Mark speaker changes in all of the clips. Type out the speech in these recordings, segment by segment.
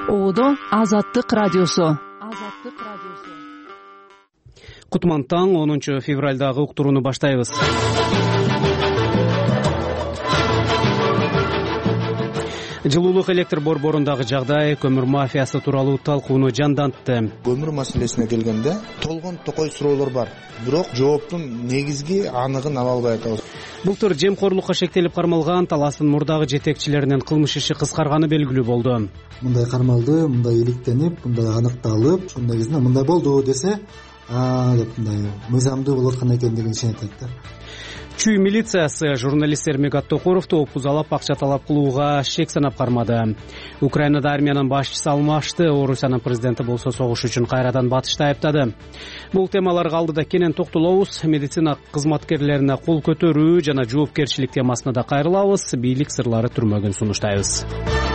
Speaker 1: Оодо Азаттык радиосу.
Speaker 2: Кутман таң 10 февралдагы уктурууну баштайбыз. Жылуулук электр борборундагы жагдай көмүр мафиясы тууралуу талкууну жандантты.
Speaker 3: Көмүр маселесине келгенде толгон токой суроолор бар, бирок жооптун негизги аныгын ала албай атабыз.
Speaker 2: Былтыр жемкорлукка шектелип кармалган Таластын мурдагы жетекчилеринин кылмыш иши кыскарганы белгилүү болду.
Speaker 4: Мындай кармалды, мындай иликтенип, мындай аныкталып, ошондой кезде мындай болду десе, деп мындай мыйзамдуу болуп аткан экендигин ишенет да.
Speaker 2: Чүй милициясы журналист Эрмек Аттокуровду опузалап акча талап кылууга шек санап кармады. Украинада армиянын башчысы алмашты, Орусиянын президенти болсо согуш үчүн кайрадан батышты айыптады. Бул темаларга алдыда кенен токтолобуз. Медицина кызматкерлерине кол көтөрүү жана жоопкерчилик темасына да кайрылабыз. Бийлик сырлары түрмөгүн сунуштайбыз.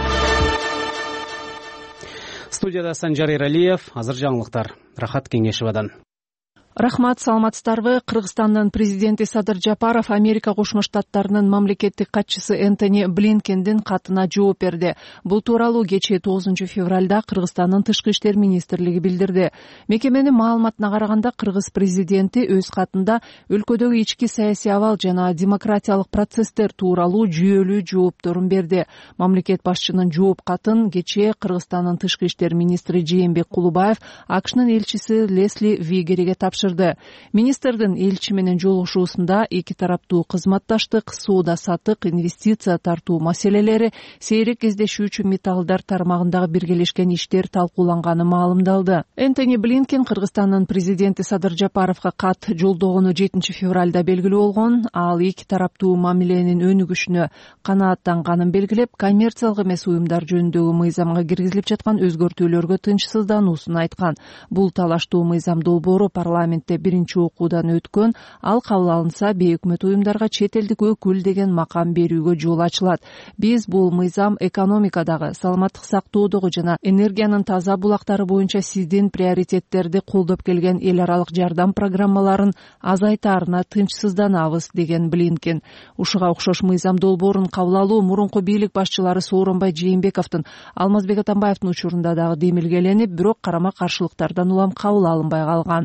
Speaker 2: Студияда Санжар Эралиев, азыр жаңылыктар. Рахат Кеңешевадан.
Speaker 1: Рахмат, саламатсыздарбы. Кыргызстандын президенти Садыр Жапаров Америка Кошмо Штаттарынын мамлекеттик катчысы Энтони Блинкендин катына жооп берди. Бул тууралуу кечээ 9 февралда Кыргызстандын тышкы иштер министрлиги билдирди. Мекеменин маалыматына караганда, кыргыз президенти өз катында өлкөдөгү ички саясий абал жана демократиялык процесстер тууралуу жүйөлүү жоопторун берди. Мамлекет башчынын жооп катын кечээ Кыргызстандын тышкы иштер министри Жээнбек Кулубаев АКШнын элчиси Лесли Вигериге тапшырды. Министрдин элчи менен жолугушуусунда эки тараптуу кызматташтык, соода-саттык, инвестиция тартуу маселелери, сейрек кездешүүчү металлдар тармагындагы биргелешкен иштер талкууланганы маалымдалды. Энтони Блинкен Кыргызстандын президенти Садыр Жапаровго кат жолдогону 7 февралда белгилүү болгон. Ал эки тараптуу мамиленин өнүгүшүнө канааттанганын белгилеп, коммерциялык эмес уюмдар жөнүндөгү мыйзамга киргизилип жаткан өзгөртүүлөргө тынчсыздануусун айткан. Бул талаштуу мыйзам долбоору парламентте биринчи окуудан өткөн. Ал кабыл алынса, бейөкмөт уюмдарга чет элдик өкүл деген макам берүүгө жол ачылат. Биз бул мыйзам экономикадагы, саламаттык сактоодогу жана энергиянын таза булактары боюнча сиздин приоритеттерди колдоп келген эл аралык жардам программаларын азайтаарына тынчсызданабыз, деген Блинкен. Ушуга окшош мыйзам долбоорун кабыл алуу мурунку бийлик башчылары Сооронбай Жээнбековдун, Алмазбек Атамбаевдин учурунда дагы демилгеленип, бирок карама каршылыктардан улам кабыл алынбай калган.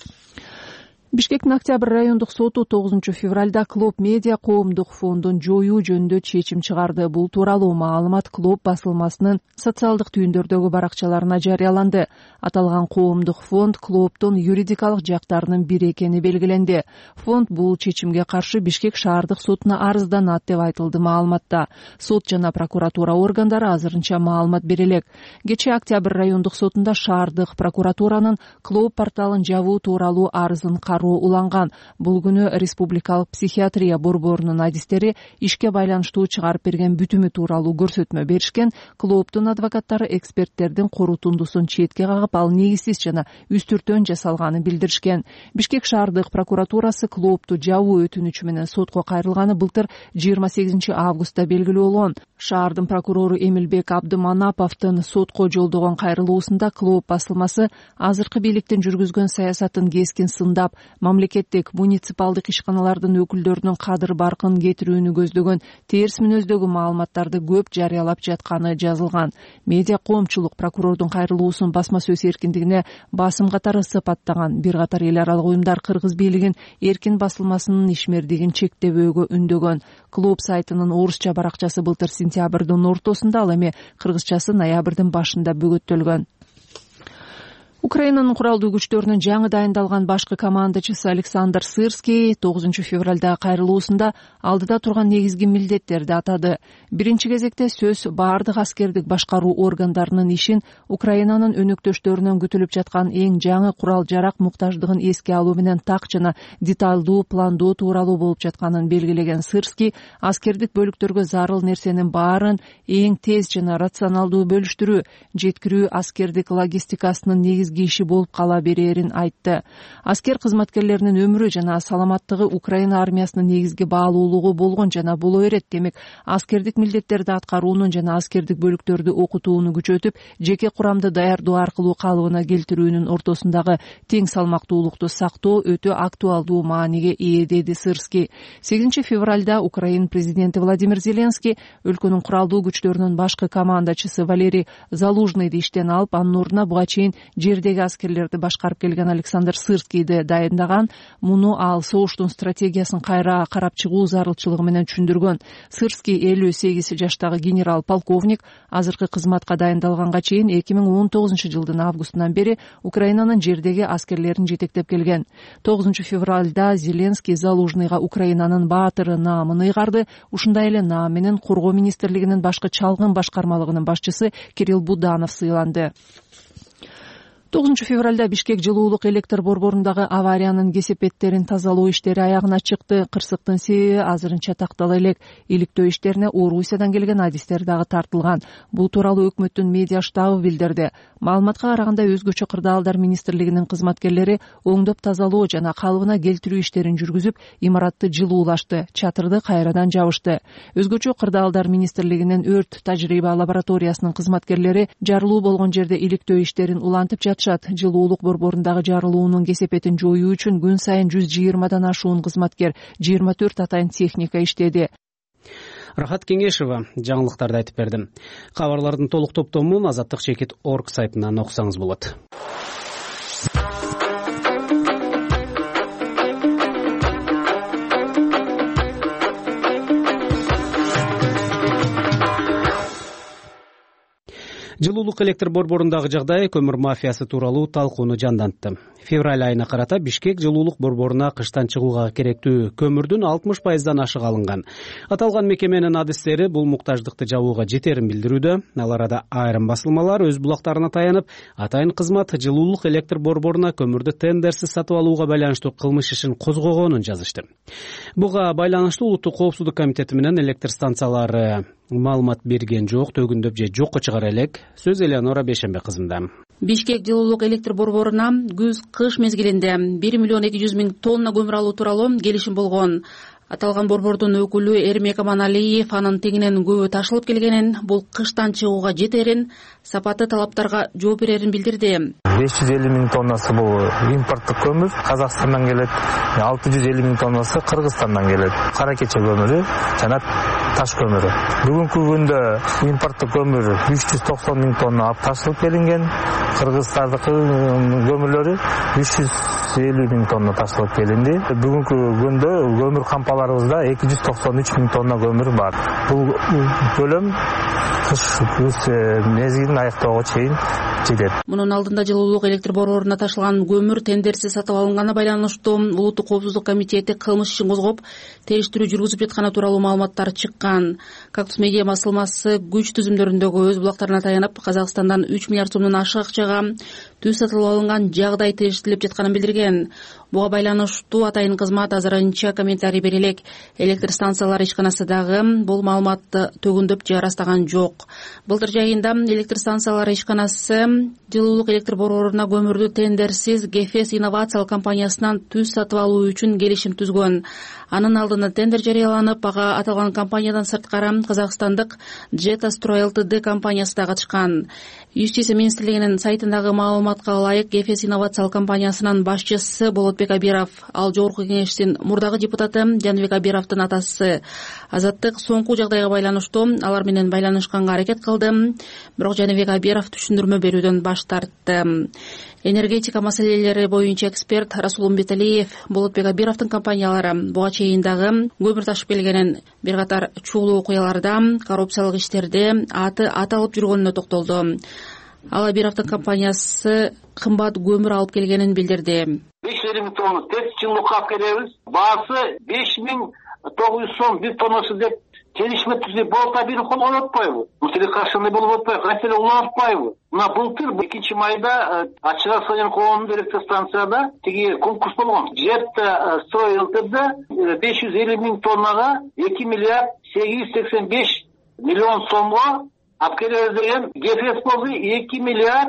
Speaker 1: Бишкектин Октябрь райондук соту 9 февралда Клоп Медиа коомдук фондун жоюу жөнүндө чечим чыгарды. Бул тууралуу маалымат Клоп басылмасынын социалдык түйүндөрдөгү баракчаларына жарыяланды. Аталган коомдук фонд Клоптун юридикалык жактарынын бири экени белгиленди. Фонд бул чечимге каршы Бишкек шаардык сотуна арызданат деп айтылды маалыматта. Сот жана прокуратура органдары азырынча маалымат бере элек. Кечээ Октябрь райондук сотунда шаардык прокуратуранын Клоп порталын жабуу тууралуу арызын уланган. Бул күнү Республикалык психиатрия борборунун адистери ишке байланыштуу чыгарып берген бүтүмү тууралуу көрсөтмө беришкен. Клооптун адвокаттары эксперттердин корутундусун четке кагып, ал негизсиз жана үстүртөн жасалганын билдиришкен. Бишкек шаардык прокуратурасы Клоопту жабуу өтүнүчү менен сотко кайрылганы былтыр 28 августта белгилүү болгон. Шаардын прокурору Эмилбек Абдыманаповдун сотко жолдогон кайрылуусунда Клооп басылмасы азыркы бийликтин жүргүзгөн саясатын кескин сындап, мамлекеттик муниципалдык ишканалардын өкүлдөрүнүн кадыр баркын кетирүүнү көздөгөн терс мүнөздөгү маалыматтарды көп жарыялап жатканы жазылган. Медиа коомчулук прокурордун кайрылуусун басма сөз эркиндигине басым катары сыпаттаган. Бир катар эл аралык уюмдар кыргыз бийлигин эркин басылмасынын ишмердигин чектебөөгө үндөгөн. Клоп сайтынын орусча баракчасы былтыр сентябрдын ортосунда, ал эми кыргызчасы ноябрдын башында бөгөттөлгөн. Украинанын куралдуу күчтөрүнүн жаңы дайындалган башкы командачысы Александр Сырский 9 февралда кайрылуусунда алдыда турган негизги милдеттерди атады. Биринчи кезекте сөз баардык аскердик башкаруу органдарынын ишин Украинанын өнөктөштөрүнөн күтүлүп жаткан эң жаңы курал-жарак муктаждыгын эске алуу менен так жана деталдуу пландоо тууралуу болуп жатканын белгилеген Сырский, аскердик бөлүктөргө зарыл нерсенин баарын эң тез жана рационалдуу бөлүштүрүү, жеткирүү аскердик логистикасынын негизги негизги иши болуп кала берээрин айтты. Аскер кызматкерлеринин өмүрү жана саламаттыгы Украина армиясынын негизги баалуулугу болгон жана боло берет. Демек, аскердик милдеттерди аткаруунун жана аскердик бөлүктөрдү окутууну күчөтүп, жеке курамды даярдоо аркылуу калыбына келтирүүнүн ортосундагы тең салмактуулукту сактоо өтө актуалдуу мааниге ээ, деди Сырский. 8 февралда Украина президенти Владимир Зеленский өлкөнүн куралдуу күчтөрүнүн башкы командачысы Валерий Залужныйды иштен алып, анын ордуна буга чейин жердеги аскерлерди башкарып келген Александр Сырскийди дайындаган. Муну ал согуштун стратегиясын кайра карап чыгуу зарылчылыгы менен түшүндүргөн. Сырский 58 жаштагы генерал-полковник, азыркы кызматка дайындалганга чейин 2019 жылдын августунан бери Украинанын жердеги аскерлерин жетектеп келген. 9 февралда Зеленский Залужныйга Украинанын баатыры наамын ыйгарды. Ушундай эле наам менен Коргоо министрлигинин башкы чалгын башкармалыгынын башчысы Кирилл Буданов сыйланды. 9 февралда Бишкек жылуулук электр борборундагы авариянын кесепеттерин тазалоо иштери аягына чыкты. Кырсыктын себеби азырынча тактала элек. Иликтөө иштерине Орусиядан келген адистер дагы тартылган. Бул тууралуу өкмөттүн медиа штабы билдирди. Маалыматка караганда, өзгөчө кырдаалдар министрлигинин кызматкерлери оңдоп тазалоо жана калыбына келтирүү иштерин жүргүзүп, имаратты жылуулашты, чатырды кайрадан жабышты. Өзгөчө кырдаалдар министрлигинин өрт тажрыйба лабораториясынын кызматкерлери жарылуу болгон жерде иликтөө иштерин улантып жатышат. Жылуулук борборундагы жарылуунун кесепетин жоюу үчүн күн сайын 120дан ашуун кызматкер, 24 атайын техника иштеди.
Speaker 2: Рахат Кеңешева жаңылыктарды айтып берди. Кабарлардын толук топтомун azatlyk.org сайтынан окусаңыз болот. Жылуулук электр борборундагы жагдай көмүр мафиясы тууралуу талкууну жандантты. Февраль айына карата Бишкек жылуулук борборуна кыштан чыгууга керектүү көмүрдүн 60%дан ашык алынган. Аталган мекеменин адистери бул муктаждыкты жабууга жетерин билдирүүдө. Ал арада айрым басылмалар өз булактарына таянып, атайын кызмат жылуулук электр борборуна көмүрдү тендерсиз сатып алууга байланыштуу кылмыш ишин козгогонун жазышты. Буга байланыштуу Улуттук коопсуздук комитети менен электр станциялары маалымат берген жок, төгүндөп же жокко чыгара элек. Сөз Элеонора Бейшембе кызында.
Speaker 5: Бишкек жылуулук электр борборуна күз-кыш мезгилинде 1 миллион 200 миң тонна көмүр алуу тууралуу келишим болгон. Аталган борбордун өкүлү Эрмек Аманалиев анын тегинен көбү ташылып келгенин, бул кыштан чыгууга жетерин, сапаты талаптарга жооп берерин билдирди.
Speaker 6: 550 миң тоннасы бул импорттук көмүр Казакстандан келет, 650 миң тоннасы Кыргызстандан келет. Кара кече көмүрү жана таш көмүрү. Бүгүнкү күндө импорттук көмүр 390 миң тонна алып ташылып келинген, кыргыздардыкы көмүрлөрү 350 миң тонна ташылып келинди. Бүгүнкү күндө көмүр кампаларыбызда 293 миң тонна көмүр бар. Бул көлөм кыш мезгилин аяктоого чейин жетет.
Speaker 5: Мунун алдында жылуулук электр борборуна ташылган көмүр тендерсиз сатып алынганы байланыштуу Улуттук коопсуздук комитети кылмыш ишин козгоп, териштирүү жүргүзүп жатканы тууралуу маалыматтар чыккан. Кактус медиа басылмасы күч түзүмдөрүндөгү өз булактарына таянып, Казакстандан 3 миллиард сомдон ашык акчага түз сатылып алынган жагдай териштирилип жатканын билдирген. Буга байланыштуу атайын кызмат азырынча комментарий бере элек. Электр станциялары ишканасы дагы бул маалыматты төгүндөп же ырастаган жок. Былтыр жайында электр станциялары ишканасы жылуулук электр борборуна көмүрдү тендерсиз Гефес инновациялык компаниясынан түз сатып алуу үчүн келишим түзгөн. Анын алдында тендер жарыяланып, ага аталган компаниядан сырткары казакстандык Jetastроy Ltd компаниясы да катышкан. Юстиция министрлигинин сайтындагы маалыматка ылайык, Гефес инновациялык компаниясынын башчысы Болотбек Абиров, ал жогорку кеңештин мурдагы депутаты Жаныбек Абировдун атасы. Азаттык соңку жагдайга байланыштуу алар менен байланышканга аракет кылды, бирок Жаныбек Абиров түшүндүрмө берүүдөн баш тартты. Энергетика маселелери боюнча эксперт Расул Умбеталиев Болотбек Абировдун компаниялары буга чейин дагы көмүр ташып келгенин, бир катар чуулуу окуяларда, коррупциялык иштерде аты аталып жүргөнүнө токтолду. Ал Абировдун компаниясы кымбат көмүр алып келгенин билдирди.
Speaker 7: 550 миң тонна тез жылуулукка алып келебиз. Баасы 5900 сом бир тоннасы деп келишме түзүп болот, бир кол отпойбу. Мутили каршында болуп отпойбу, кантеле улантпайбы. Мына былтыр 2 майда Ачык Саян коомунун электр станцияда тиги конкурс болгон. Jetastроy Ltd 550 миң тоннага 2 миллиард 885 миллион сомго алып келебиз деген ГФС болду 2 миллиард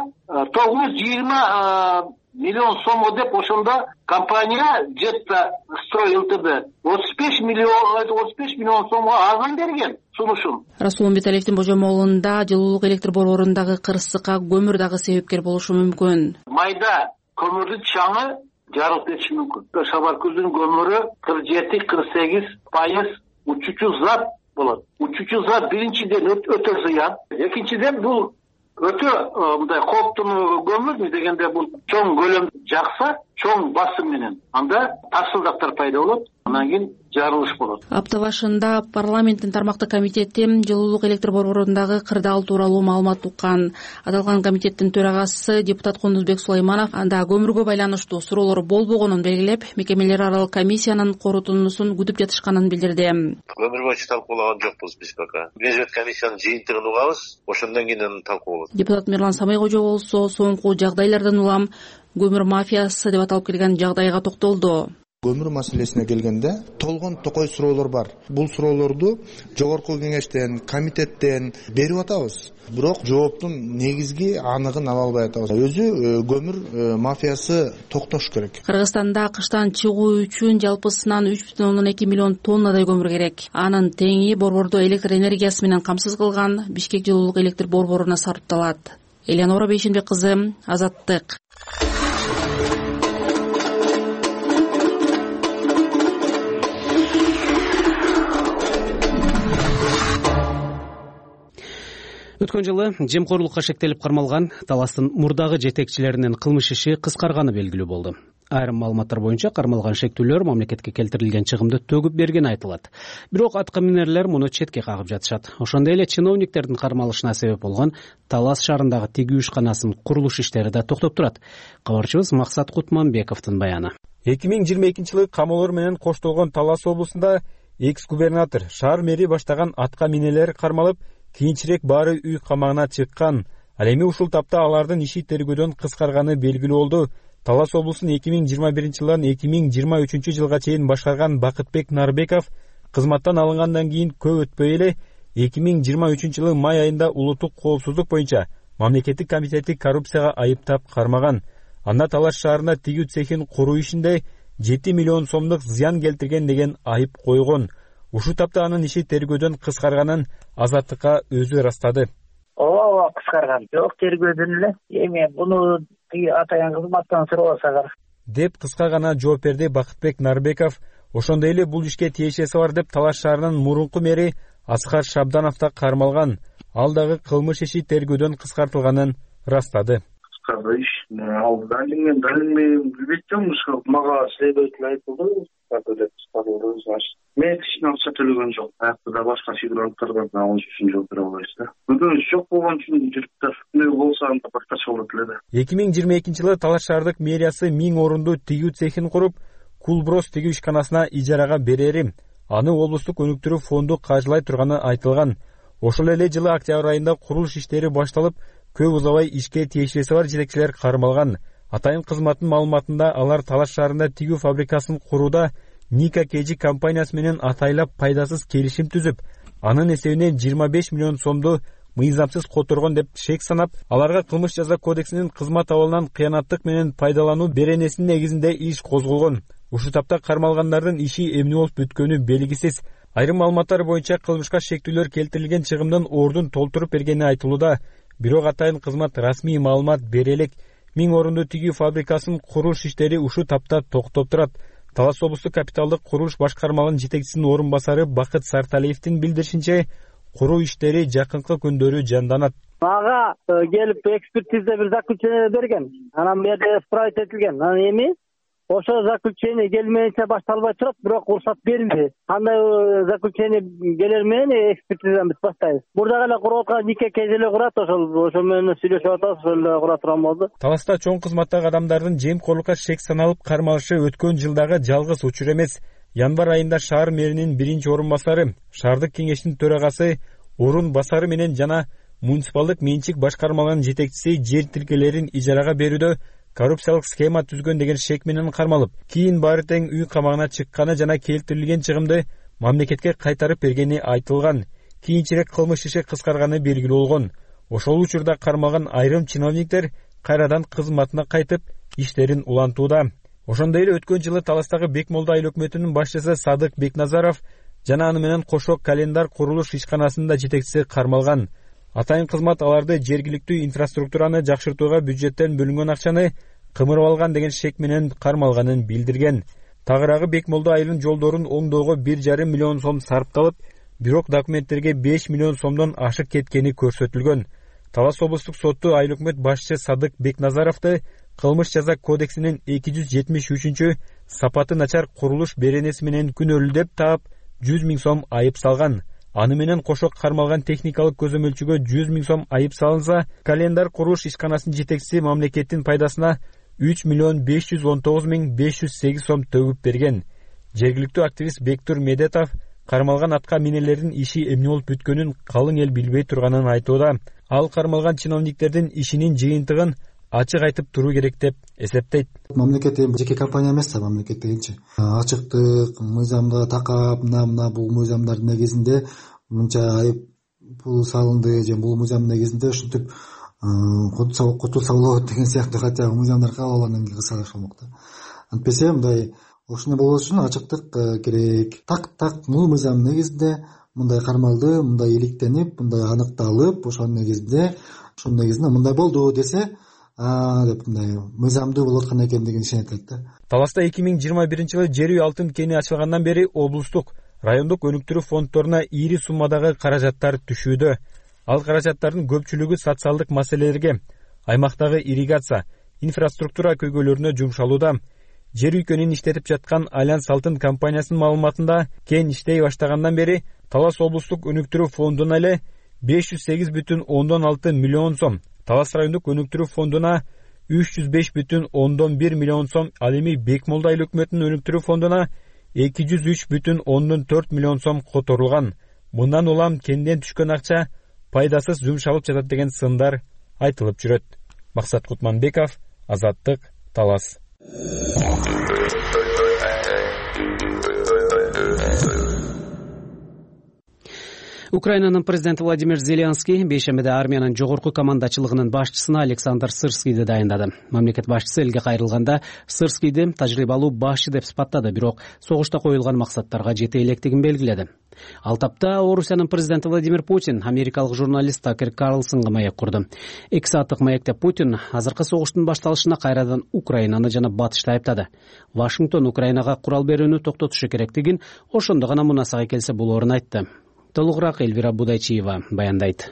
Speaker 7: 920 миллион сомго деп ошондо компания Жетта Строй ЛТД 35 миллион сомго арзан берген сунушун.
Speaker 5: Расул Умбеталиевдин божомолунда жылуулук электр борборундағы кырсыкка көмүр дагы себепкер болушу мүмкүн.
Speaker 7: Майда көмүрдүн чаңы жарылып кетиши мүмкүн. Шабаркөздүн көмүрү 47-48% учуучу зат болот. Учуучу зат биринчиден өтө зыян. Экинчиден бул өтө мындай кооптуу көмүр дегенде бул чоң көлөм жакса, чоң басым менен анда тарсылдактар пайда болот. Андан кийин жарылыш болот.
Speaker 5: Апта башында парламенттин тармактык комитети жылуулук электр борборундагы кырдаал тууралуу маалымат уккан. Аталган комитеттин төрагасы депутат Кундузбек Сулайманов анда көмүргө байланыштуу суроолор болбогонун белгилеп, мекемелер аралык комиссиянын корутундусун күтүп жатышканын билдирди.
Speaker 8: Көмүр боюнча талкуулаган жокпуз биз пока. Бюджет комиссиянын жыйынтыгын угабыз, ошондон кийин талкуулайбыз.
Speaker 5: Депутат Мирлан Самайкожо болсо соңку жагдайлардан улам көмүр мафиясы деп аталып келген жагдайга токтолду.
Speaker 3: Көмүр маселесине келгенде толгон токой суроолор бар. Бул суроолорду жогорку кеңештен, комитеттен берип атабыз. Бирок жооптун негизги аныгын ала албай атабыз. Өзү көмүр мафиясы токтош керек.
Speaker 5: Кыргызстанда кыштан чыгуу үчүн жалпысынан 3,2 миллион тоннадай көмүр керек. Анын теңи борбордо электр энергиясы менен камсыз кылган Бишкек жылуулук электр борборуна сарпталат. Элеонора Бейшенбек кызы, Азаттык.
Speaker 2: Өткөн жылы жемкорлукка шектелип кармалган Таластын мурдагы жетекчилеринин кылмыш иши кыскарганы белгилүү болду. Айрым маалыматтар боюнча кармалган шектүүлөр мамлекетке келтирилген чыгымды төгүп бергени айтылат. Бирок атка минерлер муну четке кагып жатышат. Ошондой эле чиновниктердин кармалышына себеп болгон Талас шаарындагы тигүү ишканасынын курулуш иштери да токтоп турат. Кабарчыбыз Максат Кутманбековдун баяны.
Speaker 9: 2022-жылы камоолор менен коштолгон Талас облусунда экс-губернатор, шаар мэри баштаган атка минелер кармалып, кийинчерээк баары үй камагына чыккан. Ал эми ушул тапта алардын иши тергөөдөн кыскарганы белгилүү болду. Талас облусун 2021-жылдан 2023-жылга чейин башкарган Бакытбек Нарбеков кызматтан алынгандан кийин көп өтпөй эле 2023-жылы май айында улуттук коопсуздук боюнча мамлекеттик комитети коррупцияга айыптап кармаган. Анда Талас шаарында тигүү цехин куруу ишинде 7 миллион сомдук зыян келтирген деген айып койгон. Ушул тапта анын иши тергөөдөн кыскарганын Азаттыкка өзү ырастады.
Speaker 10: Ооба, кыскарган. Жок, тергөөдөн эле. Эми буну атайын кызматтан сурабасагар
Speaker 9: деп кыска гана жооп берди Бакытбек Нарбеков. Ошондой эле бул ишке тиешеси бар деп Талас шаарынын мурунку мэри Аскар Шабданов да кармалган. Ал дагы кылмыш иши тергөөдөн кыскартылганын ырастады.
Speaker 11: Иш ал далилмен билбейм, мага следователь айтылды, деп кыскартылды. Мен кичине акча төлөгөн жок. Аяктыда башка фигуранттардан ал үчүн жооп бере албайбыз да. Күнөөсү жок болгон үчүн жүрүптөр. Эмне болсо анда башкача болот эле да.
Speaker 9: 2022-жылы Талас шаардык мэриясы 1000 орунду тигүү цехин куруп, Кулброс тигүү ишканасына ижарага берери, аны облустук өнүктүрүү фонду каржылай турганы айтылган. Ошол эле жылы октябрь айында курулуш иштери башталып, көп узабай ишке тиешеси бар жетекчилер кармалган. Атайын кызматтын маалыматында алар Талас шаарында тигүү фабрикасын курууда Ника Кежи компаниясы менен атайлап пайдасыз келишим түзүп, анын эсебине 25 миллион сомду мыйзамсыз которгон деп шек санап, аларга кылмыш жаза кодексинин кызмат абалынан кыянаттык менен пайдалануу беренесинин негизинде иш козголгон. Ушул тапта кармалгандардын иши эмне болуп бүткөнү белгисиз. Айрым маалыматтар боюнча кылмышка шектүүлөр келтирилген чыгымдын ордун толтуруп бергени айтылууда. Бирок атайын кызмат расмий маалымат бере элек. 1000 орунду тигүү фабрикасын курулуш иштери ушул тапта токтоп турат. Талас облустук капиталдык курулуш башкармалыгынын жетекчисинин орун басары Бакыт Сарталиевдин билдиришинче, куруу иштери жакынкы күндөрү жанданат.
Speaker 10: Мага келип экспертиза бир заключение берген. Анан берде справить этилген. Анан эми ошо заключение келмейинче башталбай турат, бирок уруксат берилди. Кандай заключение келер менен экспертизаны биз баштайбыз. Мурда эле куруп аткан Нике Кезеле курат, ошол менен сүйлөшүп атабыз, ошол эле кура турган болду.
Speaker 9: Таласта чоң кызматтагы адамдардын жемкорлукка шек саналып кармалышы өткөн жылдагы жалгыз учур эмес. Январь айында шаар мэринин биринчи орун басары, шаардык кеңештин төрагасы, орун басары менен жана муниципалдык менчик башкармалыгынын жетекчиси жер тилкелерин ижарага берүүдө коррупциялык схема түзгөн деген шек менен кармалып, кийин баары тең үй камагына чыкканы жана келтирилген чыгымды мамлекетке кайтарып бергени айтылган. кийинчерээк кылмыш иши кыскарганы белгилүү болгон. Ошол учурда кармалган айрым чиновниктер кайрадан кызматына кайтып иштерин улантууда. Ошондой эле өткөн жылы Таластагы Бекмолда айыл өкмөтүнүн башчысы Садык Бекназаров жана аны менен кошо Календар курулуш ишканасынын да жетекчиси кармалган. Атайын кызмат аларды жергиликтүү инфраструктураны жакшыртууга бюджеттен бөлүнгөн акчаны кымырып алган деген шек менен кармалганын билдирген. Тагыраагы Бекмолда айылын жолдорун оңдоого 1,5 миллион сом сарпталып, бирок документтерге 5 миллион сомдон ашык кеткени көрсөтүлгөн. Талас облустук соту айыл өкмөт башчысы Садык Бекназаровду кылмыш жаза кодексинин 273 сапаты начар курулуш беренеси менен күнөөлүү деп таап 100 миң сом айып салган. Аны менен кошо кармалган техникалык көзөмөлчүгө 100 миң сом айып салынса, Календар курулуш ишканасынын жетекчиси мамлекеттин пайдасына 3 миллион 519 миң 508 сом төгүп берген. Жергиликтүү активист Бектур Медетов кармалган атка минелердин иши эмне болуп бүткөнүн калың эл билбей турганын айтууда. Ал кармалган чиновниктердин ишинин жыйынтыгын ачык айтып туруу керек деп эсептейт.
Speaker 4: Мамлекет жеке компания эмес, мамлекет дегенчи ачыктык, мыйзамга такап, мына бул мыйзамдардын негизинде мынча айып пул салынды же бул мыйзамдын негизинде ушинтип кутулса болот деген сыяктуу хотя мыйзамдар кабыл алгандан кийин кылса болмок да. Антпесе мындай ошондой болбош үчүн ачыктык керек. Так бул мыйзамдын негизинде мындай кармалды, мындай иликтенип, мындай аныкталып, ошонун негизинде мындай болду десе деп мындай мыйзамдуу болуп аткан экендигин ишенет да.
Speaker 9: Таласта 2021-жылы жер үй алтын кени ачылгандан бери облустук, райондук өнүктүрүү фонддоруна ийри суммадагы каражаттар түшүүдө. Ал каражаттардын көпчүлүгү социалдык маселелерге, аймактагы ирригация, инфраструктура көйгөйлөрүнө жумшалууда. Жер үйкөнүн иштетип жаткан Альянс Алтын компаниясынын маалыматында кен иштей баштагандан бери Талас облустук өнүктүрүү фондуна эле 508,6 миллион сом, Талас райондук өнүктүрүү фондуна 305,1 миллион сом, ал эми Бекмолда айыл өкмөтүнүн өнүктүрүү фондуна 203,4 миллион сом которулган. Мындан улам кенден түшкөн акча пайдасыз жумшалып жатат деген сындар айтылып жүрөт. Максат Кутманбеков, Азаттык, Талас.
Speaker 2: Украинанын президенти Владимир Зеленский бейшембиде армиянын жогорку командачылыгынын башчысына Александр Сырскийди дайындады. Мамлекет башчысы элге кайрылганда Сырскийди тажрыйбалуу башчы деп сыпаттады, бирок согушта коюлган максаттарга жете электигин белгиледи. Ал тапта Орусиянын президенти Владимир Путин америкалык журналист Такер Карлсонго маек курду. 2 сааттык маекте Путин азыркы согуштун башталышына кайрадан Украинаны жана Батышты айыптады. Вашингтон Украинага курал берүүнү токтотушу керектигин, ошондо гана мунасага келсе болоорун айтты. Толугураак Эльвира Будайчиева баяндайт.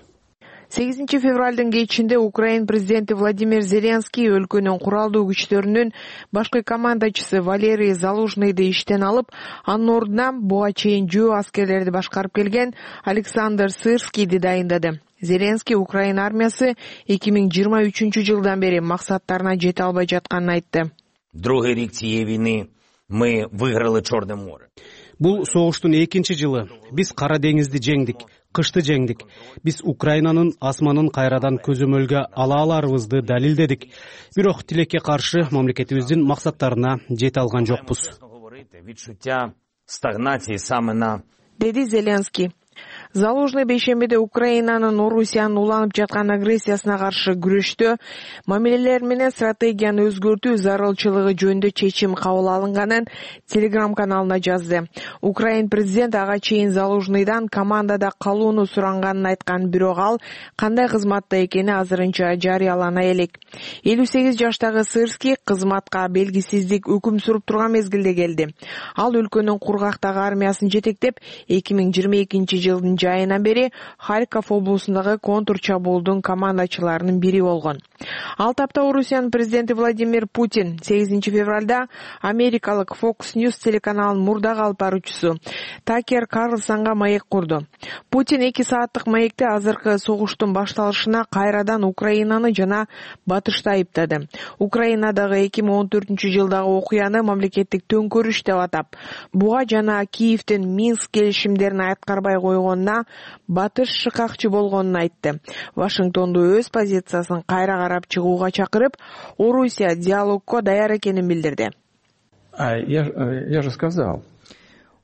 Speaker 12: 8 февралдын кечинде Украин президенти Владимир Зеленский өлкөнүн куралдуу күчтөрүнүн башкы командачысы Валерий Залужныйды иштен алып, анын ордуна буга чейин жөө аскерлерди башкарып келген Александр Сырскийди дайындады. Зеленский Украин армиясы 2023-жылдан бери максаттарына жете албай жатканын айтты.
Speaker 13: Другой рік цієї війни ми виграли Чорне море.
Speaker 2: Бул согуштун 2-чи жылы. Биз Кара деңизди жеңдик, кышты жеңдик. Биз Украинанын асманын кайрадан көзөмөлгө ала аларыбызды далилдедик. Бирок тилекке каршы мамлекетибиздин максаттарына жете алган жокпуз.
Speaker 13: Відчуття стагнації саме на
Speaker 12: деди Зеленский. Залужный бейшембиде Украинанын Орусиянын уланып жаткан агрессиясына каршы күрөштө мамилелер менен стратегияны өзгөртүү зарылчылыгы жөнүндө чечим кабыл алынганын Telegram каналына жазды. Украин президент ага чейин Залужныйдан командада калууну суранганын айткан, бирок ал кандай кызматта экени азырынча жарыялана элек. 58 жаштагы Сырский кызматка белгисиздик өкүм суруп турган мезгилде келди. Ал өлкөнүн кургактагы армиясын жетектеп 2022-жылдын жайынан бери Харьков облусундагы контур чабуулдун командачыларынын бири болгон. Ал тапта Орусиянын президенти Владимир Путин 8 февралда америкалык Fox News телеканалынын мурдагы алып баруучусу Такер Карлсонго маек курду. Путин 2 сааттык маекте азыркы согуштун башталышына кайрадан Украинаны жана Батышты айыптады. Украинадагы 2014-жылдагы окуяны мамлекеттик төңкөрүш деп атап, буга жана Киевдин Минск келишимдерин аткарбай койгонуна Батыш шыкакчы болгонун айтты. Вашингтонду өз позициясын кайра карап чыгууга чакырып, Орусия диалогко даяр экенин билдирди.
Speaker 14: Я же сказал,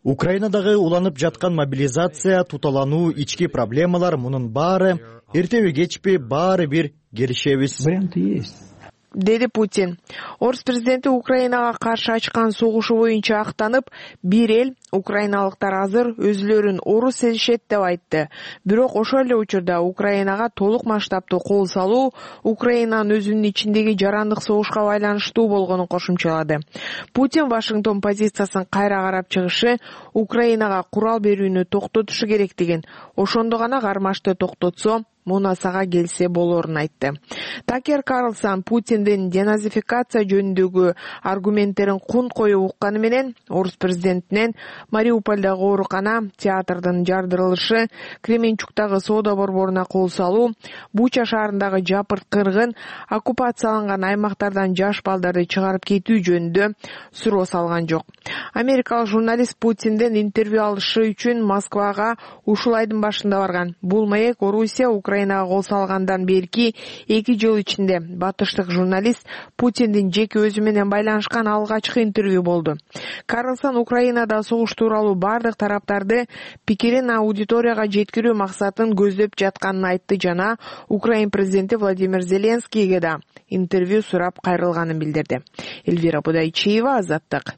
Speaker 14: Украинадагы уланып жаткан мобилизация, туталануу, ички проблемалар, мунун баары эртеби кечпи баары бир келишебиз.
Speaker 15: Варианты есть,
Speaker 12: деди Путин. Орус президенти Украинага каршы ачкан согушу боюнча актанып, бир эл украиналыктар азыр өзүлөрүн орус сезишет деп айтты. Бирок ошол эле учурда Украинага толук масштабтуу кол салуу Украинанын өзүнүн ичиндеги жарандык согушка байланыштуу болгонун кошумчалады. Путин Вашингтон позициясын кайра карап чыгышы Украинага курал берүүнү токтотушу керектигин, ошондо гана кармашты токтотсо мунасага келсе болорун айтты. Такер Карлсон Путиндин деназификация жөнүндөгү аргументтерин кунт коюп укканы менен орус президентинен Мариупольдагы оорукана, театрдын жардырылышы, Кременчуктагы соода борборуна кол салуу, Буча шаарындагы жапырт кыргын, оккупацияланган аймактардан жаш балдарды чыгарып кетүү жөнүндө суроо салган жок. Америкалык журналист Путинден интервью алышы үчүн Москвага ушул айдын башында барган. Бул маек Орусия Украинага кол салгандан берки 2 жыл ичинде батыштык журналист Путиндин жеке өзү менен байланышкан алгачкы интервью болду. Карлсон Украинада согуш тууралуу бардык тараптарды пикирин аудиторияга жеткирүү максатын көздөп жатканын айтты жана Украин президенти Владимир Зеленскийге да интервью сурап кайрылганын билдирди. Эльвира Будайчиева, Азаттык.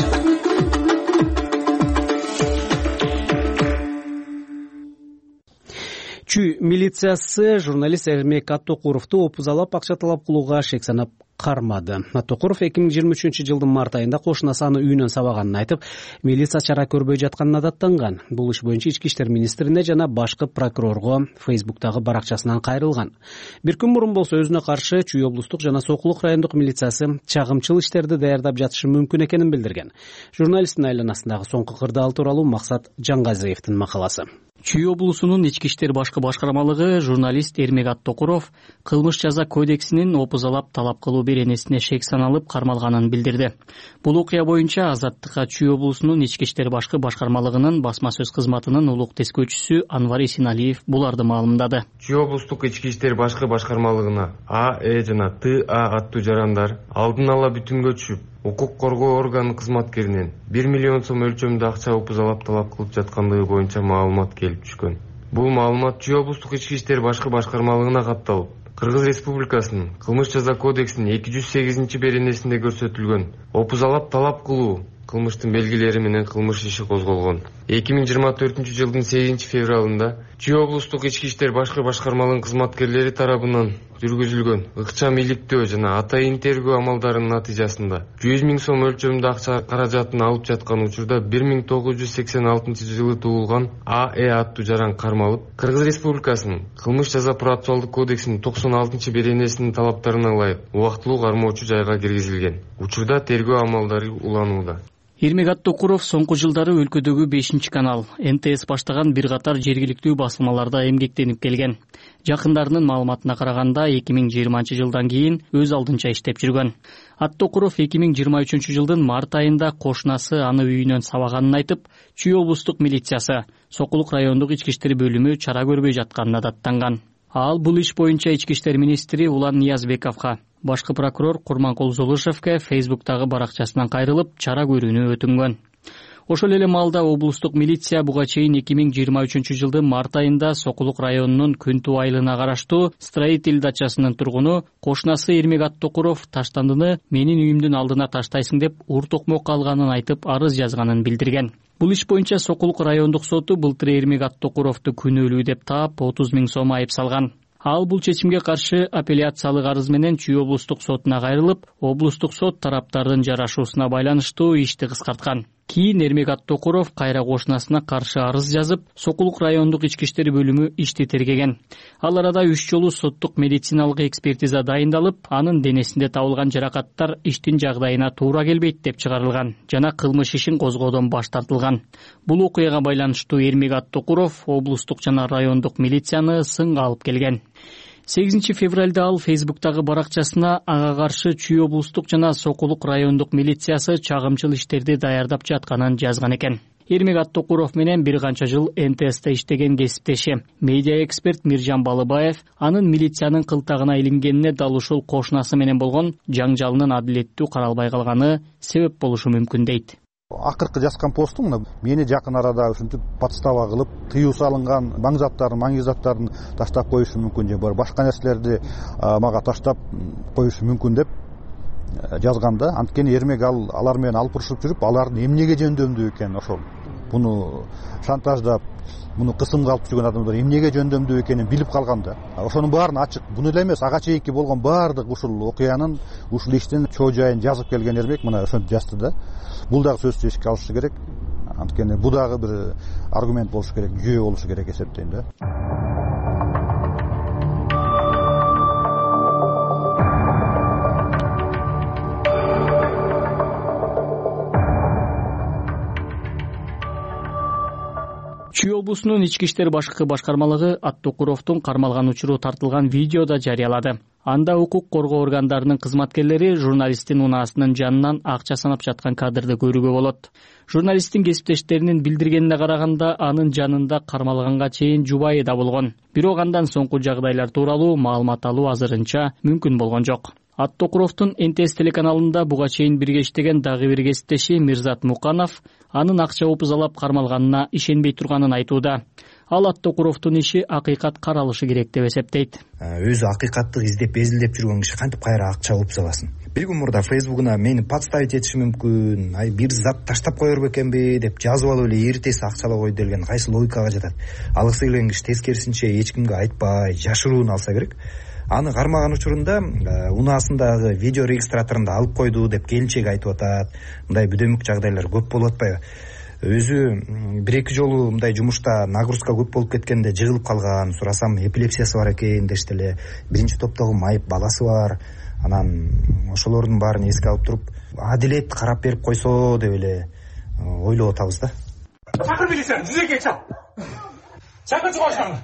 Speaker 2: Чүй милициясы журналист Эрмек Аттокуровду опузалап акча талап кылууга шек санап кармады. Аттокуров 2023-жылдын март айында кошунасы аны үйүнөн сабаганын айтып, милиция чара көрбөй жатканына даттанган. Бул иш боюнча Ички иштер министрине жана башкы прокурорго Фейсбуктагы баракчасынан кайрылган. Бир күн мурун болсо өзүнө каршы Чүй облустук жана Сокулук райондук милициясы чагымчыл иштерди даярдап жатышы мүмкүн экенин билдирген. Журналисттин айланасындагы соңку кырдаал тууралуу Максат Жаңгазиевдин макаласы.
Speaker 16: Чүй облусунун ички иштер башкы башкармалыгы журналист Эрмек Аттокуров кылмыш жаза кодексинин опузалап талап кылуу беренесине шек саналып кармалганын билдирди. Бул окуя боюнча Азаттыкка Чүй облусунун ички иштер башкы башкармалыгынын басма сөз кызматынын улук тескөөчүсү Анвар Исиналиев буларды маалымдады.
Speaker 17: Чүй облустук ички иштер башкы башкармалыгына А, Э жана Т, А аттуу жарандар алдын ала бүтүнгө түшүп, укук коргоо органы кызматкеринен 1 миллион сом өлчөмүндө акча опузалап талап кылып жаткандыгы боюнча маалымат келип түшкөн. Бул маалымат Чүй облустук ички иштер башкы башкармалыгына катталып, Кыргыз Республикасынын кылмыш жаза кодексинин 208 беренесинде көрсөтүлгөн опузалап талап кылуу кылмыштын белгилери менен кылмыш иши козголгон. 2024-жылдын 8 февралында Чүй облустук ички иштер башкы башкармалыгынын кызматкерлери тарабынан жүргүзүлгөн ыкчам иликтөө жана атайын тергөө амалдарынын натыйжасында 100 000 сом өлчөмүндө акча каражатын алып жаткан учурда 1986-жылы туулган А, Э аттуу жаран кармалып, Кыргыз Республикасынын кылмыш жаза процессуалдык кодексинин 96 беренесинин талаптарына ылайык убактылуу кармоочу жайга киргизилген. Учурда тергөө амалдары уланууда.
Speaker 16: Эрмек Аттокуров соңку жылдары өлкөдөгү 5-канал НТС баштаган бир катар жергиликтүү басылмаларда эмгектенип келген. Жакындарынын маалыматына караганда 2020-жылдан кийин өз алдынча иштеп жүргөн. Аттокуров 2023-жылдын март айында кошунасы аны үйүнөн сабаганын айтып, Чүй облустук милициясы Сокулук райондук ички иштер бөлүмү чара көрбөй жатканына даттанган. Ал бул иш боюнча ички иштер министри Улан Ниязбековго, башкы прокурор Курманкул Золушевке Фейсбуктагы баракчасынан кайрылып чара көрүүнү өтүнгөн. Ошол эле маалда облустук милиция буга чейин 2023-жылдын март айында Сокулук районунун Күнтүү айылына караштуу Строитель дачасынын тургуну кошунасы Эрмек Аттокуров таштандыны менин үйүмдүн алдына таштайсың деп ур токмокко алганын айтып арыз жазганын билдирген. Бул иш боюнча Сокулук райондук соту былтыр Эрмек Аттокуровду күнөөлүү деп таап 30 000 сом айып салган. Ал бул чечимге каршы апелляциялык арыз менен Чүй облустук сотуна кайрылып, облустук сот тараптардын жарашуусуна байланыштуу ишти кыскарткан. Кийин Эрмек Аттокуров кайра кошунасына каршы арыз жазып, Сокулук райондук ички иштер бөлүмү ишти тергеген. Ал арада 3 жолу соттук медициналык экспертиза дайындалып, анын денесинде табылган жаракаттар иштин жагдайына туура келбейт деп чыгарылган жана кылмыш ишин козгоодон баш тартылган. Бул окуяга байланыштуу Эрмек Аттокуров облустук жана райондук милицияны сынга алып келген. 8 февралда ал Фейсбуктагы баракчасына ага каршы Чүй облустук жана Сокулук райондук милициясы чагымчыл иштерди даярдап жатканын жазган экен. Эрмек Аттокуров менен бир канча жыл НТСте иштеген кесиптеши, медиа эксперт Миржан Балыбаев анын милициянын кылтагына илингенине дал ушул кошунасы менен болгон жаңжалынын адилеттүү каралбай калганы себеп болушу мүмкүн дейт.
Speaker 15: акыркы жазган постум мына мени жакын арада ушинтип подстава кылып тыюу салынган маң заттарын маңги заттарын таштап коюшу мүмкүн же башка нерселерди мага таштап коюшу мүмкүн деп жазган да. Анткени эрмек алар менен алып урушуп жүрүп алардын эмнеге жөндөмдүү экенин ошол буну шантаждап муну кысымга алып жүргөн адамдар эмнеге жөндөмдүү экенин билип калган да. Ошонун баарын ачык буну эле эмес ага чейинки болгон баардык ушул окуянын ушул иштин чоо жайын жазып келген эрмек мына ошентип жазды да. Бул дагы сөзсүз эске алышы керек. Анткени бул дагы бир аргумент болушу керек, жүйө болушу керек эсептейм да.
Speaker 16: Чүй облусунун ички иштер башкы башкармалыгы Аттокуровдун кармалган учуру тартылган видеода жарыялады. Анда укук коргоо органдарынын кызматкерлери журналисттин унаасынын жанынан акча санап жаткан кадрды көрүүгө болот. Журналисттин кесиптештеринин билдиргенине караганда анын жанында кармалганга чейин жубайы да болгон. Бирок андан соңку жагдайлар тууралуу маалымат алуу азырынча мүмкүн болгон жок. Аттокуровдун НТС телеканалында буга чейин бирге иштеген дагы бир кесиптеши Мирзат Муканов анын акча опузалап кармалганына ишенбей турганын айтууда. Ал Аттокуровдун иши акыйкат каралышы керек деп эсептейт.
Speaker 18: Өзү акыйкатты издеп эзилдеп жүргөн киши кантип кайра акча опузаласын? Бир күн мурда Фейсбугуна мени подставить этиши мүмкүн, бир зат таштап коер бекенби деп жазып алып эле эртеси акчалап койду деген кайсы логикага жатат? Алгысы келген киши тескерисинче эч кимге айтпай, жашырууну алса керек. Аны кармаган учурунда унаасындагы видео регистраторунда алып койду деп келинчеги айтып атат. Мындай бүдөмүк жагдайлар көп болуп атпайбы? Өзү бир-эки жолу мындай жумушта нагрузка көп болуп кеткенде жыгылып калган. Сурасам эпилепсиясы бар экен дешти эле. Биринчи топтогу майып баласы бар. Анан ошолордун баарын эске алып туруп, адилет карап берип койсо деп эле ойлоп атабыз да.
Speaker 19: Чакыр милицияны, жүзөккө чал. Чакыр чыгышыңы.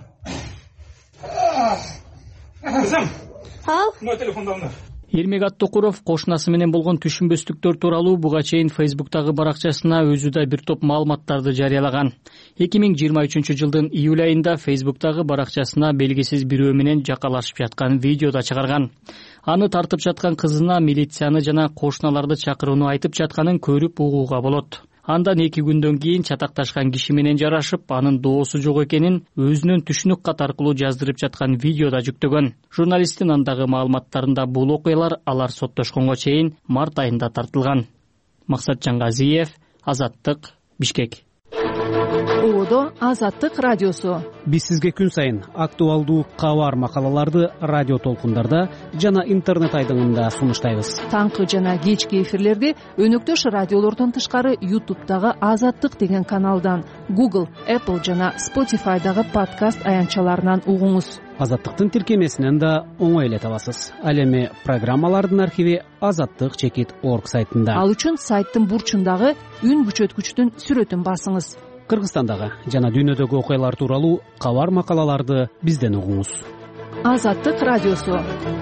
Speaker 19: Кызым. Ал. Мына телефонду алыңдар.
Speaker 16: Эрмек Аттокуров кошунасы менен болгон түшүнбөстүктөр тууралуу буга чейин Фейсбуктагы баракчасына өзү да бир топ маалыматтарды жарыялаган. 2023 жылдын июль айында Фейсбуктагы баракчасына белгисиз бирөө менен жакалашып жаткан видео да чыгарган. Аны тартып жаткан кызына милицияны жана кошуналарды чакырууну айтып жатканын көрүп угууга болот. Андан 2 күндөн кийин чатакташкан киши менен жарашып, анын доосу жок экенин өзүнүн түшүнүк кат аркылуу жаздырып жаткан видеода жүктөгөн. Журналисттин андагы маалыматтарында бул окуялар алар соттошконго чейин март айында тартылган. Максат Жаңгазиев, Азаттык, Бишкек.
Speaker 1: Оодо Азаттык радиосу.
Speaker 2: Биз сизге күн сайын актуалдуу кабар макалаларды радио толкундарда жана интернет айдыңында сунуштайбыз.
Speaker 1: Таңкы жана кечки эфирлерди өнөктөш радиолордон тышкары YouTube'дагы Азаттык деген каналдан, Google, Apple жана Spotify'дагы подкаст аянтчаларынан угуңуз.
Speaker 2: Азаттыктын тиркемесинен да оңой эле табасыз. Ал эми программалардын архиви azattik.org сайтында.
Speaker 1: Ал үчүн сайттын бурчундагы үн күчөткүчтүн сүрөтүн басыңыз.
Speaker 2: Кыргызстандагы жана дүйнөдөгү окуялар тууралуу кабар макалаларды бизден угуңуз.
Speaker 1: Азаттык радиосу.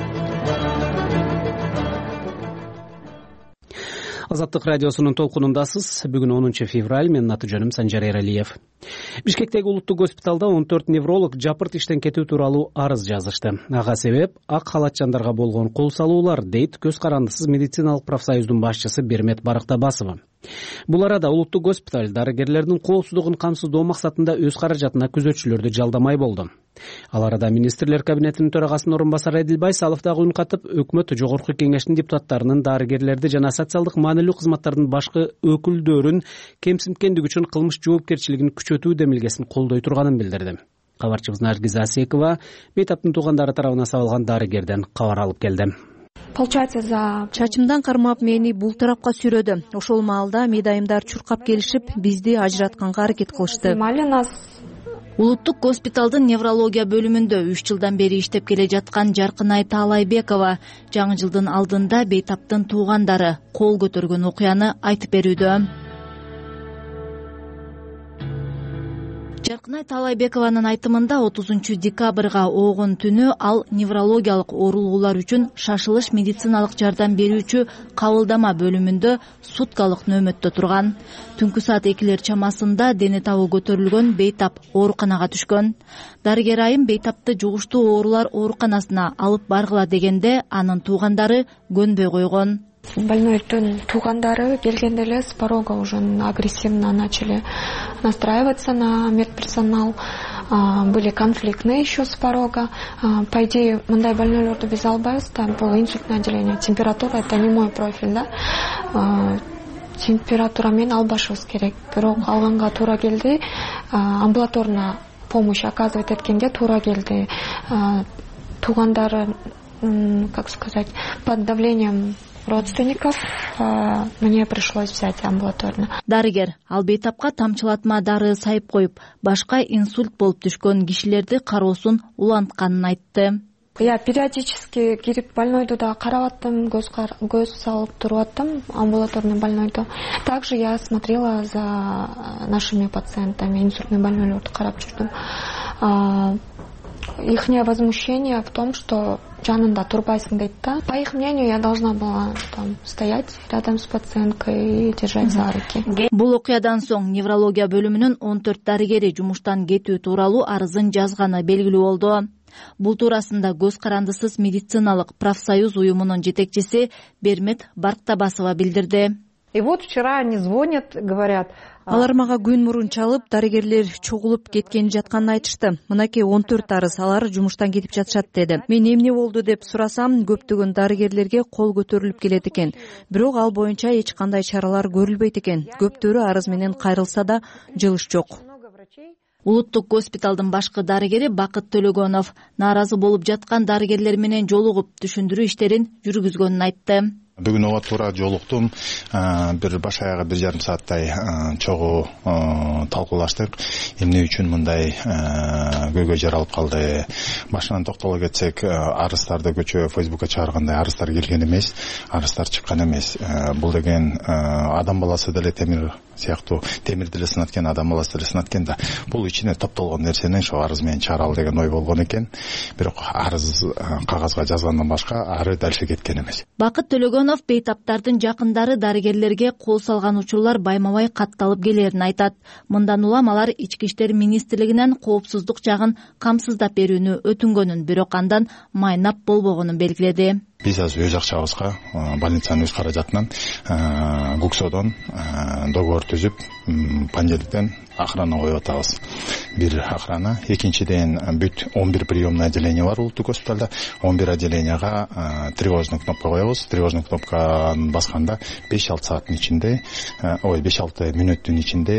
Speaker 2: Азаттык радиосунун толкунундасыз. Бүгүн 10 февраль, менин аты жөнүм Санжар Эралиев. Бишкектеги улуттук госпиталда 14 невролог жапырт иштен кетүү тууралуу арыз жазышты. Ага себеп ак халатчандарга болгон кол салуулар, дейт көз карандысыз медициналык профсоюздун башчысы Бермет Барактабасова. Бул арада улуттук госпиталь дарыгерлердин коопсуздугун камсыздоо максатында өз каражатына күзөтчүлөрдү жалдамай болду. Ал арада министрлер кабинетинин төрагасынын орун басары Эдил Байсалов дагы үн катып, өкмөт жогорку кеңештин депутаттарынын дарыгерлерди жана социалдык маанилүү кызматтардын башкы өкүлдөрүн кемсинткендиги үчүн кылмыш жоопкерчилигин күчөтүү демилгесин колдой турганын билдирди. Кабарчыбыз Наргиз Асекова бейтаптын туугандары тарабынан сабылган дарыгерден кабар алып келди.
Speaker 20: Чачымдан кармап мени бул тарапка сүйрөдү. Ошол маалда медайымдар чуркап келишип, бизди ажыратканга аракет кылышты. Улуттук госпиталдын неврология бөлүмүндө 3 жылдан бери иштеп келе жаткан Жаркынай Таалайбекова жаңы жылдын алдында бейтаптын туугандары кол көтөргөн окуяны айтып берүүдө. Жаркынай Таалайбекованын айтымында 30 декабрга оогун түнү ал неврологиялык оорулуулар үчүн шашылыш медициналык жардам берүүчү кабылдама бөлүмүндө суткалык нөөмөттө турган. Түнкү саат 2 чамасында дене табы көтөрүлгөн бейтап ооруканага түшкөн. Дарыгер айым бейтапты жугуштуу оорулар ооруканасына алып баргыла дегенде анын туугандары көнбөй койгон.
Speaker 21: Больнойдун туугандары келгенде эле с порога уже агрессивно начали настраиваться на медперсонал. Были конфликтные еще с порога. По идее, мындай больнойлорду биз албайбыз да, бул инсультное отделение. Температура — это не мой профиль, да. Температура менен албашыбыз керек. Бирок алганга туура келди. Амбулаторно помощь оказывать эткенге туура келди. Туугандары, как сказать, под давлением родственников мне пришлось взять амбулаторно.
Speaker 20: Дарыгер ал бейтапка тамчылатма дары сайып коюп, башка инсульт болуп түшкөн кишилерди кароосун улантканын айтты.
Speaker 21: Я периодически кирип больнойду да карап аттым, көз салып туруп аттым, амбулаторный больнойду. Также я смотрела за нашими пациентами, инсультный больнойлорду карап жүрдүм. Ихнее возмущение в том, что жанында турбайсың дейт да. По их мнению, я должна была там стоять рядом с пациенткой и держать за руки.
Speaker 20: Бул окуядан соң неврология бөлүмүнүн 14 дарыгери жумуштан кетүү тууралуу арызын жазганы белгилүү болду. Бул туурасында көз карандысыз медициналык профсоюз уюмунун жетекчиси Бермет Барктабасова билдирди.
Speaker 22: И вот вчера они звонят, говорят.
Speaker 20: Алар мага күн мурун чалып, дарыгерлер чогулуп кеткени жатканын айтышты. Мынакей 14 арыз, алар жумуштан кетип жатышат деди. Мен эмне болду деп сурасам, көптөгөн дарыгерлерге кол көтөрүлүп келет экен. Бирок ал боюнча эч кандай чаралар көрүлбөйт экен. Көптөрү арыз менен кайрылса да жылыш жок. Улуттук госпиталдын башкы дарыгери Бакыт Төлөгөнов нааразы болуп жаткан дарыгерлер менен жолугуп түшүндүрүү иштерин жүргүзгөнүн айтты.
Speaker 23: Бүгүн ова туура жолуктум. Бир баш аягы 1,5 сааттай чогуу талкуулаштык. Эмне үчүн мындай көйгөй жаралып калды? Башынан токтоло кетсек, арыздарды көчө Facebookка чыгаргандай арыздар келген эмес, арыздар чыккан эмес. Бул деген адам баласы деле темир сыяктуу, темир деле сынаткен, адам баласы деле сынаткен да. Бул ичине топтолгон нерсени ошо арыз менен чыгаралы деген ой болгон экен. Бирок арыз кагазга жазгандан башка ары дальше кеткен эмес.
Speaker 20: Бакыт Төлөгөнов бейтаптардын жакындары дарыгерлерге кол салган учурлар байма-бай катталып келерин айтат. Мындан улам алар Ички иштер министрлигинен коопсуздук жагын камсыздап берүүнү өтүнгөнүн, бирок андан майнап болбогонун белгиледи.
Speaker 23: Биз азыр өз акчабызга больницанын өз каражатынан ГУКСОдон договор түзүп, понедельниктен охрана коюп атабыз. Бир охрана, экинчиден бүт 11 приемный отделение бар улуттук госпиталда. 11 отделенияга тревожный кнопка коебуз. Тревожный кнопканы басканда 5-6 сааттын ичинде, 5-6 мүнөттүн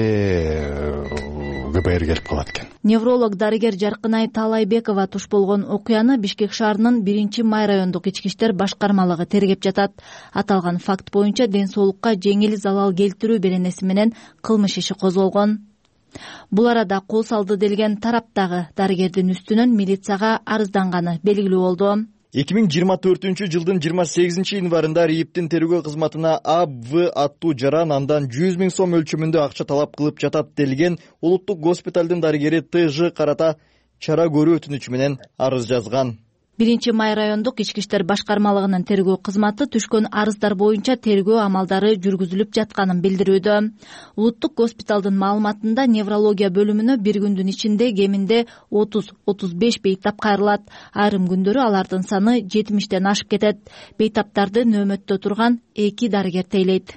Speaker 23: ичинде ГБР келип калат экен.
Speaker 20: Невролог дарыгер Жаркынай Таалайбекова туш болгон окуяны Бишкек шаарынын 1-май райондук ички иштер башкармалыгы тергеп жатат. Аталган факт боюнча ден соолукка жеңил залал келтирүү беренеси менен кылмыш иши козголгон. Бул арада кол салды делген тараптагы дарыгердин үстүнөн милицияга арызданганы белгилүү болду.
Speaker 14: 2024-жылдын 28 январында РИИБтин тергөө кызматына АБ аттуу жаран андан 100 000 сом өлчөмүндө акча талап кылып жатат делген улуттук госпиталдын дарыгери ТЖ карата чара көрүү өтүнүчү менен арыз жазган.
Speaker 20: 1-май райондук ички иштер башкармалыгынын тергөө кызматы түшкөн арыздар боюнча тергөө амалдары жүргүзүлүп жатканын билдирүүдө. Улуттук госпиталдын маалыматында неврология бөлүмүнө бир күндүн ичинде кеминде 30-35 бейтап кайрылат. Айрым күндөрү алардын саны 70тен ашып кетет. Бейтаптарды нөөмөттө турган 2 дарыгер тейлейт.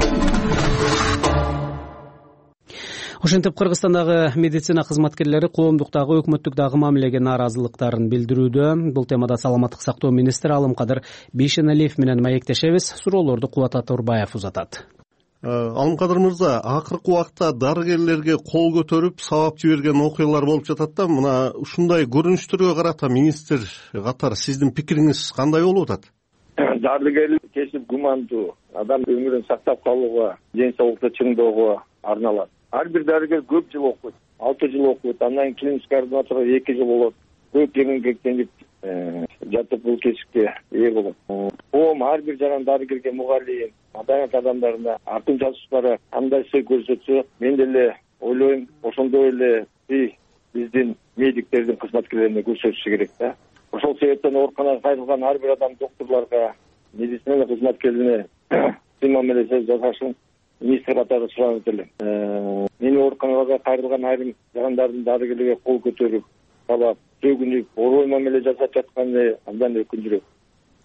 Speaker 2: Ошентип Кыргызстандагы медицина кызматкерлери коомдуктагы өкмөттүк дагы мамилеге нааразылыктарын билдирүүдө. Бул темада саламаттык сактоо министри Алымкадыр Бейшеналиев менен маектешебиз. Суроолорду Кубат Атурбаев узатат.
Speaker 24: Алымкадыр мырза, акыркы убакта дарыгерлерге кол көтөрүп сабап жиберген окуялар болуп жатат да, мына ушундай көрүнүштөргө карата министр катары сиздин пикириңиз кандай болуп атат?
Speaker 25: Дарыгерлик кесип гумандуу, адам өмүрүн сактап калууга, ден соолукту чыңдоого арналат. Ар бир дарыгер көп жыл окуйт, 6 жыл окуйт, андан клиникалык координаторго 2 жыл болот. Көп эмгектенип жатып бул кесипке ээ болот. Коом ар бир жаган дарыгерге мугалим, маданият адамдарына артын жазуучулары кандай сый көрсөтсө, мен деле ойлойм, ошондой эле биздин медиктердин кызматкерлерине көрсөтүшү керек да. Ошол себептен ооруканага кайрылган ар бир адам доктурларга, медицина кызматкерлерине сый мамиле жасашын министр катары суранып элем. Мени ооруканага кайрылган айрым жагандардын дарыгерлерге кол көтөрүп, сабап, сөгүнүп, орой мамиле жасап жатканы абдан өкүндүрөт.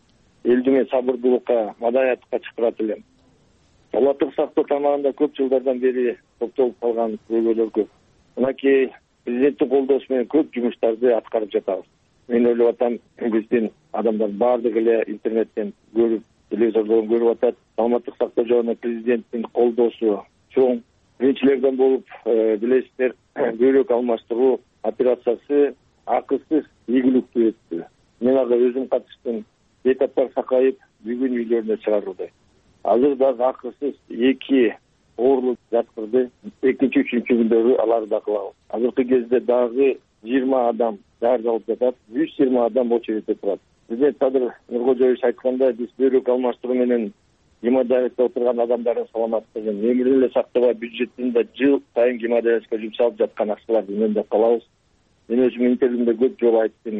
Speaker 25: элдүү мен сабырдуулукка, маданиятка чакырат элем. Улуттук сактоо тармагында көп жылдардан бери топтолуп калган көйгөйлөр көп. Мынакей президенттин колдоосу менен көп жумуштарды аткарып жатабыз. Мен ойлоп атам, биздин адамдар баардыгы эле интернеттен көрүп, телевизордон көрүп атат. Саламаттык сактоо жөнүндө президенттин колдоосу чоң. Биринчилерден болуп, билесиздер, көйрөк алмаштыруу операциясы акысыз, ийгиликтүү өттү. Мен ага өзүм катыштым. Бейтаптар сакайып, бүгүн үйлөрүнө чыгарылды. Азыр дагы акысыз 2 оорлук жаткырды. Экинчи, үчүнчү күндөрү аларды да кылабыз. Азыркы кезде дагы 20 адам дарылып жатат, 120 адам очередде турат. Президент Садыр Нуркожоевич айткандай, биз көйрөк алмаштыруу менен гемодиализде отурган адамдардын саламаттыгын эмне эле сактабай бюджетинде жыл сайын гемодиализге жумшалып жаткан акчаларды үнөмдөп калабыз. Мен өзүм интервьюмда көп жолу айттым,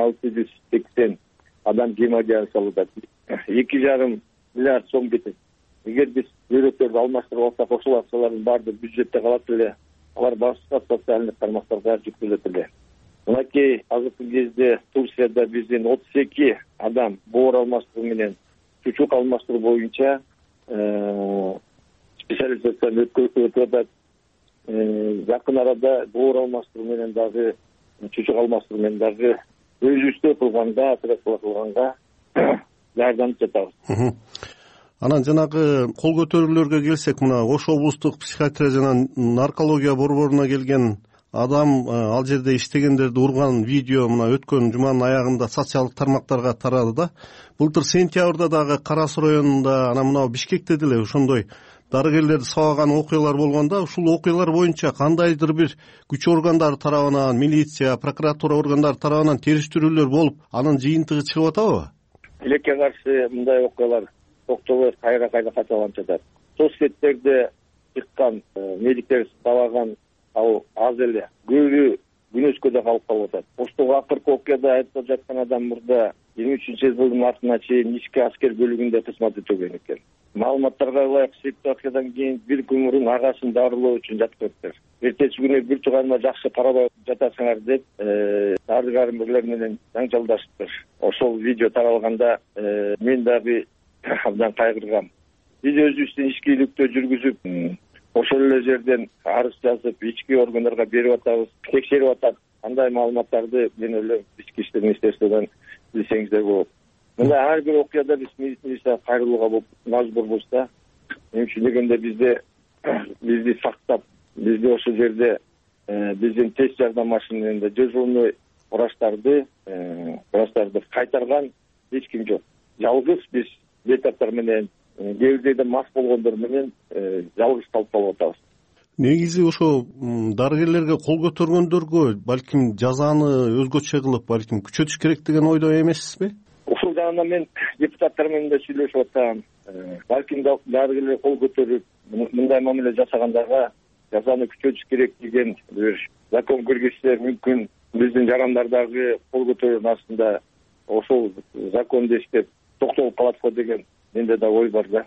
Speaker 25: 2680 адам гемодиализ алууда. 2,5 миллиард сом кетет. Эгер биз көйрөктөрдү алмаштырып алсак, ошол акчалардын баардыгы бюджетте калат эле, алар башка социалдык тармактарга жүктөлөт эле. Мынакей азыркы кезде Турцияда биздин 32 адам боор алмаштыруу менен чучук алмаштыруу боюнча специализацияны өтүп атат. Жакын арада боор алмаштыруу менен дагы чучук алмаштыруу менен дагы өзүбүздө кылганда, операция кылганга даярданып жатабыз.
Speaker 24: Анан жанагы кол көтөрүүлөргө келсек, мына Ош облустук психиатрия жана наркология борборуна келген адам ал жерде иштегендерди урган видео мына өткөн жуманын аягында социалдык тармактарга тарады да. Былтыр сентябрда дагы Кара Суу районунда, анан мына Бишкекте деле ошондой дарыгерлерди сабаган окуялар болгондо, ушул окуялар боюнча кандайдыр бир күч органдары тарабынан, милиция, прокуратура органдары тарабынан териштирүүлөр болуп, анын жыйынтыгы чыгып атабы?
Speaker 25: Тилекке каршы мындай окуялар токтолбой кайра качаланып жатат. Соцсеттерде чыккан медиктер сабаган ал аз эле, көбү күнөскөдө калып атат. Оштогу акыркы окуяда айтылып жаткан адам мурда 23-жылдын мартына чейин ички аскер бөлүгүндө кызмат өтөгөн экен. Маалыматтарга ылайык септүү окуядан кийин бир күн мурун агасын дарылоо үчүн жаткырыптыр. Эртеси күнү бир тууганыма жакшы карабай жатасыңар деп дары-дармерлер менен жаңжалдашыптыр. Ошол видео таралганда мен дагы абдан кайгыргам. Биз өзүбүздүн ички иликтөө жүргүзүп, ошол эле жерден арыз жазып, ички органдарга берип атабыз, текшерип атат. Кандай маалыматтарды мен ойлойм ички иштер министрлигинен билсеңиздер болот. Мына ар бир окуяда биз милицияга кайрылууга мажбурбуз да. Эмне үчүн дегенде бизди сактап, бизди ошол жерде биздин тест жардам машиналарында дежурный врачтарды кайтарган эч ким жок. Жалгыз биз бейтаптар менен, кээ бирде мас болгондор менен жалгыз калып атабыз.
Speaker 24: Негизи ошо дарыгерлерге кол көтөргөндөргө балким жазаны өзгөчө кылып, балким күчөтүш керек деген ойдо эмессизби?
Speaker 25: Ушул жагында мен депутаттар менен да сүйлөшүп атам. Балким дарыгерлер кол көтөрүп, мындай мамиле жасагандарға жазаны күчөтүш керек деген бир закон киргизсе мүмкүн. Биздин жарандардагы кол көтөрүүнүн астында ошол законду иштеп токтолуп калат го деген менде да ой бар да.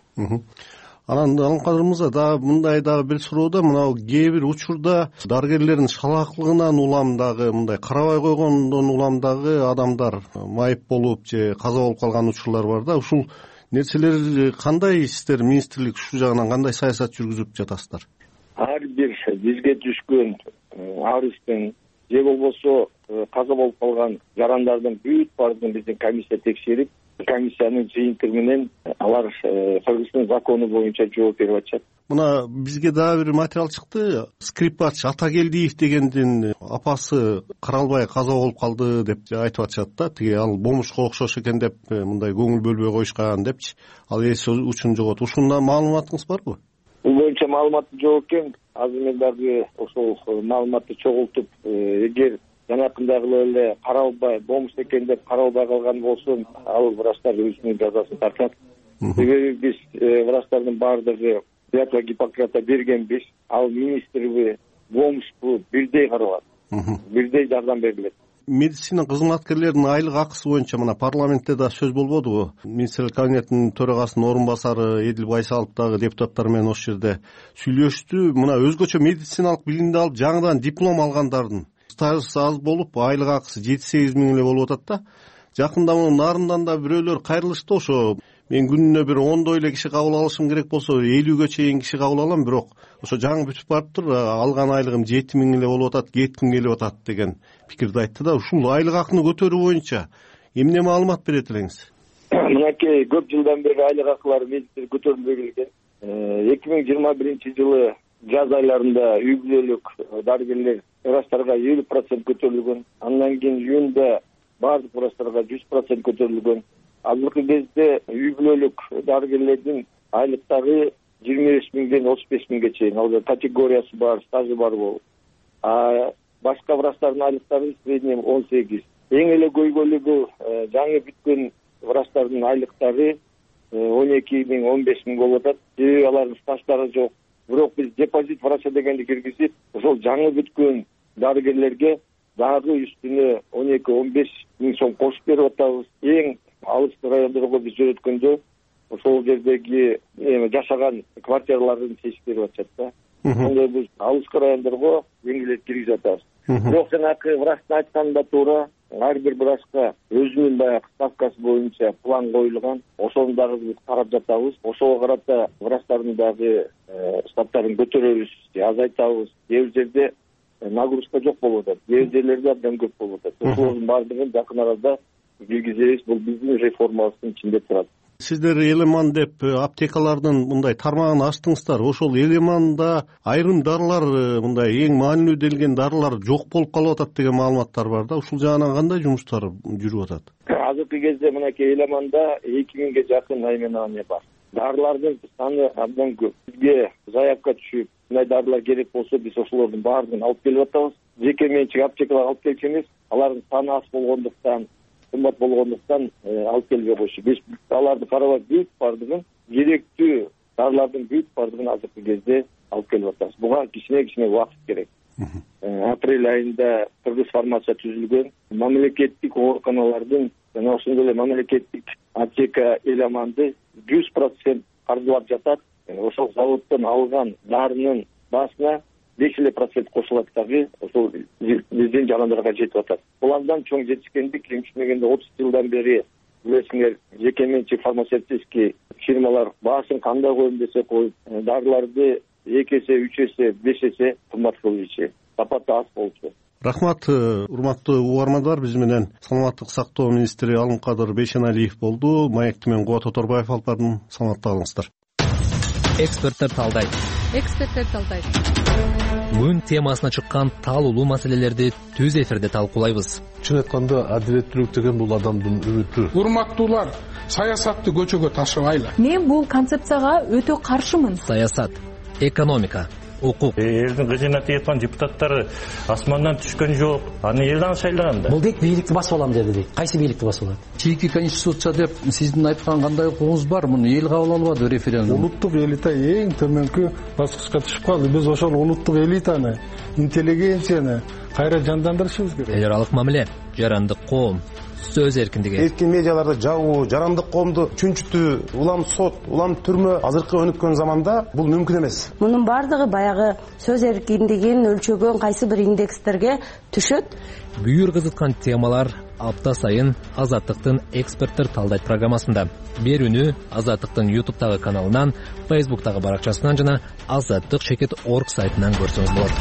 Speaker 24: Анан Алымкадыр мырза, дагы мындай дагы бир суроо, мына кээ бир учурда дарыгерлердин шалаактылыгынан улам дагы мындай карабай койгондон улам дагы адамдар майып болуп же каза болуп калган учурлар бар да. Ушул нерселер кандай иштер министрлик ушул жагынан кандай саясат жүргүзүп жатасыздар?
Speaker 25: Ар бир бизге түшкөн арыздын же болбосо каза болуп калган жарандардын бүт баардыгын биздин комиссия текшерип, комиссиянын жыйынтыгы менен алар Кыргыздын закону боюнча жооп берип атышат.
Speaker 24: Мына бизге дагы бир материал чыкты. Скрипач Атагелдиев дегендин апасы каралбай каза болуп калды деп айтып атышат да. Тиги ал бомушка окшош экен деп мындай көңүл бөлбөй коюшкан депчи. Ал эс учун жогот. Ушунда маалыматыңыз барбы?
Speaker 25: Бул боюнча маалыматы жок экен. Азыр мен дагы ошол маалыматты чогултуп, эгер жанакындагы эле каралбай, бомуш экен деп каралбай калган болсун, ал врачтар өзүнүн жазасын тартат. Себеби биз врачтардын баардыгы клятва Гиппократа бергенбиз. Ал министрби, бомушпу бирдей каралат. Бирдей жардам берилет.
Speaker 24: Медицина кызматкерлеринин айлык акысы боюнча мына парламентте да сөз болбодубу? Министрлер кабинетинин төрагасынын орун басары Эдил Байсалов дагы депутаттар менен ошол жерде сүйлөштү. Мына өзгөчө медициналык билимди алып жаңыдан диплом алгандардын стажысы аз болуп, айлык акысы 7-8 миң эле болуп атат да. жакында мунун нарынан да бирөөлөр кайрылышты. Ошо мен күнүнө бир 10 эле киши кабыл алышым керек болсо 50ге чейин киши кабыл алам, бирок ошо жаңы бүтүп барыптыр, алган айлыгым 7000 эле болуп атат, кетким келип атат деген пикирди айтты да. Ушул айлык акыны көтөрүү боюнча эмне маалымат берет элеңиз?
Speaker 25: Мынакей көп жылдан бери айлык акылары мезгил көтөрүлбөй келген. 2021 жылы жаз айларында үй бүлөлүк дарыгерлер врачтарга 50% көтөрүлгөн. Андан кийин июнда бардык врачтарга 100% көтөрүлгөн. Азыркы кезде үй бүлөлүк дарыгерлердин айлыктары 25 миңден 35 миңге чейин, ал категориясы бар, стажы бар болуп. Башка врачтардын айлыктары среднем 18. Эң эле көйгөйлүгү жаңы бүткөн врачтардын айлыктары 12 миң, 15 миң болуп атат. Себеби алардын стаждары жок. Бирок биз депозит врача дегенди киргизип, ошол жаңы бүткөн дарыгерлерге дагы үстүнө 12-15 миң сом кошуп берип атабыз. Эң алыс райондорго биз жөнөткөндө ошол жердеги жашаган квартираларын чечип берип атышат да. Ошондой биз алыскы райондорго жеңилдетип киргизип атабыз. Бирок жанагы врачтын айтканында туура, ар бир врачка өзүнүн баягы ставкасы боюнча план коюлган. Ошону дагы биз карап жатабыз. Ошого карата врачтардын дагы штаттарын көтөрөбүз, азайтабыз. Кээ бир жерде нагрузка жок болуп атат, кээ бир жерлерде абдан көп болуп атат. Ошолордун баардыгын жакын арада киргизебиз. Бул биздин реформабыздын ичинде турат.
Speaker 24: Сиздер Элеман деп аптекалардын мындай тармагын ачтыңыздар. Ошол Элеманда айрым дарылар, мындай эң маанилүү делген дарылар жок болуп калып атат деген маалыматтар бар да. Ушул жагынан кандай жумуштар жүрүп атат?
Speaker 25: Азыркы кезде мынакей Элеманда 2000ге жакын найменование бар. Дарылардын саны абдан көп. Бизге заявка түшүп, мындай дарылар керек болсо биз ошолордун баардыгын алып келип атабыз. Жеке менчик аптекалар алып келчү эмес, алардын саны аз болгондуктан, кымбат болгондуктан алып келбей коюшу. Биз аларды карабай бүт бардыгын, керектүү дарылардын бүт бардыгын азыркы кезде алып келип атабыз. Буга кичине убакыт керек. Апрель айында кыргыз фармация түзүлгөн. Мамлекеттик ооруканалардын жана ошондой эле мамлекеттик аптека Элеманды 100% каржылап жатат. Ошол заводдон алган дарынын баасына 5% кошулат дагы ошол биздин жандарга жетип атат. Булардан чоң жетишкендик кемчилегенде 30 жылдан бери билесиңер, жеке менчик фармацевтический фирмалар баасын кандай коем десе коюп, дарыларды 2 эсе, 3 эсе, 5 эсе кымбат кылуучу, сапаты аз болчу.
Speaker 24: Рахмат, урматтуу угармандар. Биз менен саламаттык сактоо министри Алымкадыр Бейшеналиев болду. Маекти менен Кубат Оторбаев алып бардым. Саламатта калыңыздар.
Speaker 3: Эксперттер талдайт. Күн темасына чыккан таалуулуу маселелерди түз эфирде талкуулайбыз.
Speaker 5: Чын айтканда адилеттүүлүк деген бул адамдын үмүтү. Урматтуулар, саясатты көчөгө ташыбайлы.
Speaker 6: Мен бул концепцияга өтө каршымын.
Speaker 3: Саясат, экономика, укук.
Speaker 7: Элдин кызына тиеткан депутаттары асмандан түшкөн жок. Аны элден шайлаган да.
Speaker 8: Бул дейт бийликти басып алам деди дейт. Кайсы бийликти басып алат?
Speaker 26: Чийки конституция деп сиздин айткан кандай укугуңуз бар? Муну эл кабыл албады референдум.
Speaker 5: Улуттук элита эң төмөнкү баскычка түшүп калды. Биз ошол улуттук элитаны, интеллигенцияны кайра жандандырышыбыз керек.
Speaker 3: Эл аралык мамиле, жарандык коом, сөз эркиндиги.
Speaker 27: Эркин медиаларды жабуу, жарандык коомду чүнчүтүү, улам сот, улам түрмө азыркы өнүккөн заманда бул мүмкүн эмес.
Speaker 28: Мунун бардыгы баягы сөз эркиндигин өлчөгөн кайсы бир индекстерге түшөт.
Speaker 3: Бүйүр кызыткан темалар апта сайын Азаттыктын эксперттер талдайт программасында. Берүүнү Азаттыктын YouTube'тагы каналынан, Facebook'тагы баракчасынан жана azattyk.org сайтынан көрсөңүз болот.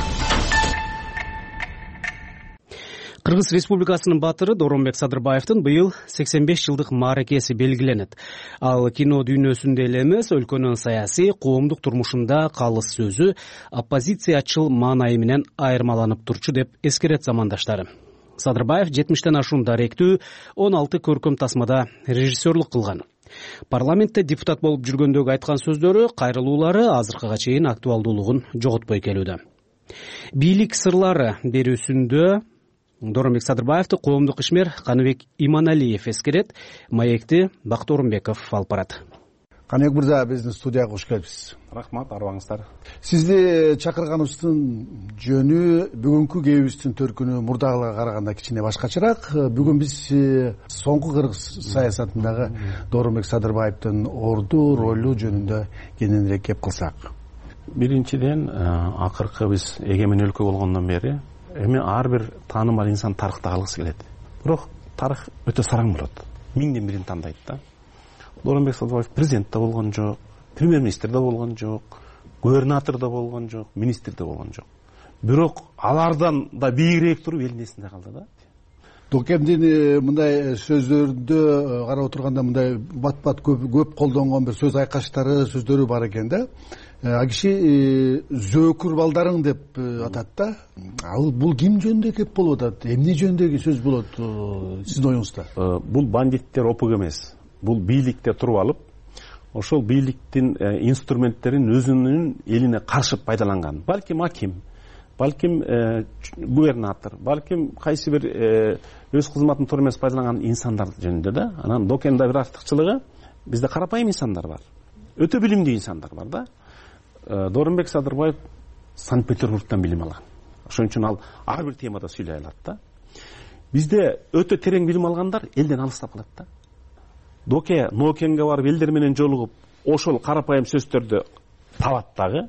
Speaker 2: Кыргыз Республикасынын баатыры Доронбек Садырбаевдин быйыл 85 жылдык мааракеси белгиленет. Ал кино дүйнөсүндө эле эмес, өлкөнүн саясий, коомдук турмушунда калыс сөзү оппозициячыл маанайы менен айырмаланып турчу деп эскерет замандаштары. Садырбаев 70тен ашуун даректүү 16 көркөм тасмада режиссерлук кылган. Парламентте депутат болуп жүргөндөгү айткан сөздөрү, кайрылуулары азыркыга чейин актуалдуулугун жоготпой келүүдө. Бийлик сырлары берүүсүндө Доронбек Садырбаевди коомдук ишмер Каныбек Иманалиев эскерет. Маекти Бакыт Орунбеков алып барат.
Speaker 29: Каныбек мырза, биздин студияга кош келипсиз.
Speaker 30: Рахмат, арыбаңыздар.
Speaker 29: Сизди чакырганыбыздын жөнү бүгүнкү кебибиздин төркүнү мурдагыларга караганда кичине башкачараак. Бүгүн биз соңку кыргыз саясатындагы Доронбек Садырбаевдин орду ролу жөнүндө кененирээк кеп кылсак.
Speaker 30: Биринчиден, акыркы биз эгемен өлкө болгондон бери эми ар бир таанымал инсан тарыхта калгысы келет. Бирок тарых өтө сараң болот. Миңден бирин тандайт да. Дооронбек Садырбаев президент да болгон жок, премьер-министр да болгон жок, губернатор да болгон жок, министр да болгон жок. Бирок алардан да бийигирээк туруп элдин эсинде калды да.
Speaker 29: Докемдин мындай сөздөрдө карап отурганда мындай бат-бат көп колдонгон бир сөз айкаштары, сөздөрү бар экен да. Ал киши зөөкүр балдарың деп атат да. Ал бул ким жөнүндө кеп болуп атат? Эмне жөнүндөгү сөз болот сиздин оюңузда?
Speaker 30: Бул бандиттер опук эмес. Бул бийликте туруп алып, ошол бийликтин инструменттерин өзүнүн элине каршы пайдаланган. Балким аким, балким губернатор, балким кайсы бир өз кызматын туура эмес пайдаланган инсандар жөнүндө да. Анан Докенде бир артыкчылыгы, бизде карапайым инсандар бар. Өтө билимдүү инсандар бар да. Дооронбек Садырбаев Санкт-Петербургтан билим алган. Ошон үчүн ал ар бир темада сүйлөй алат да. Бизде өтө терең билим алгандар элден алыстап калат да. Доке Нокенге барып элдер менен жолугуп, ошол карапайым сөздөрдү табат дагы.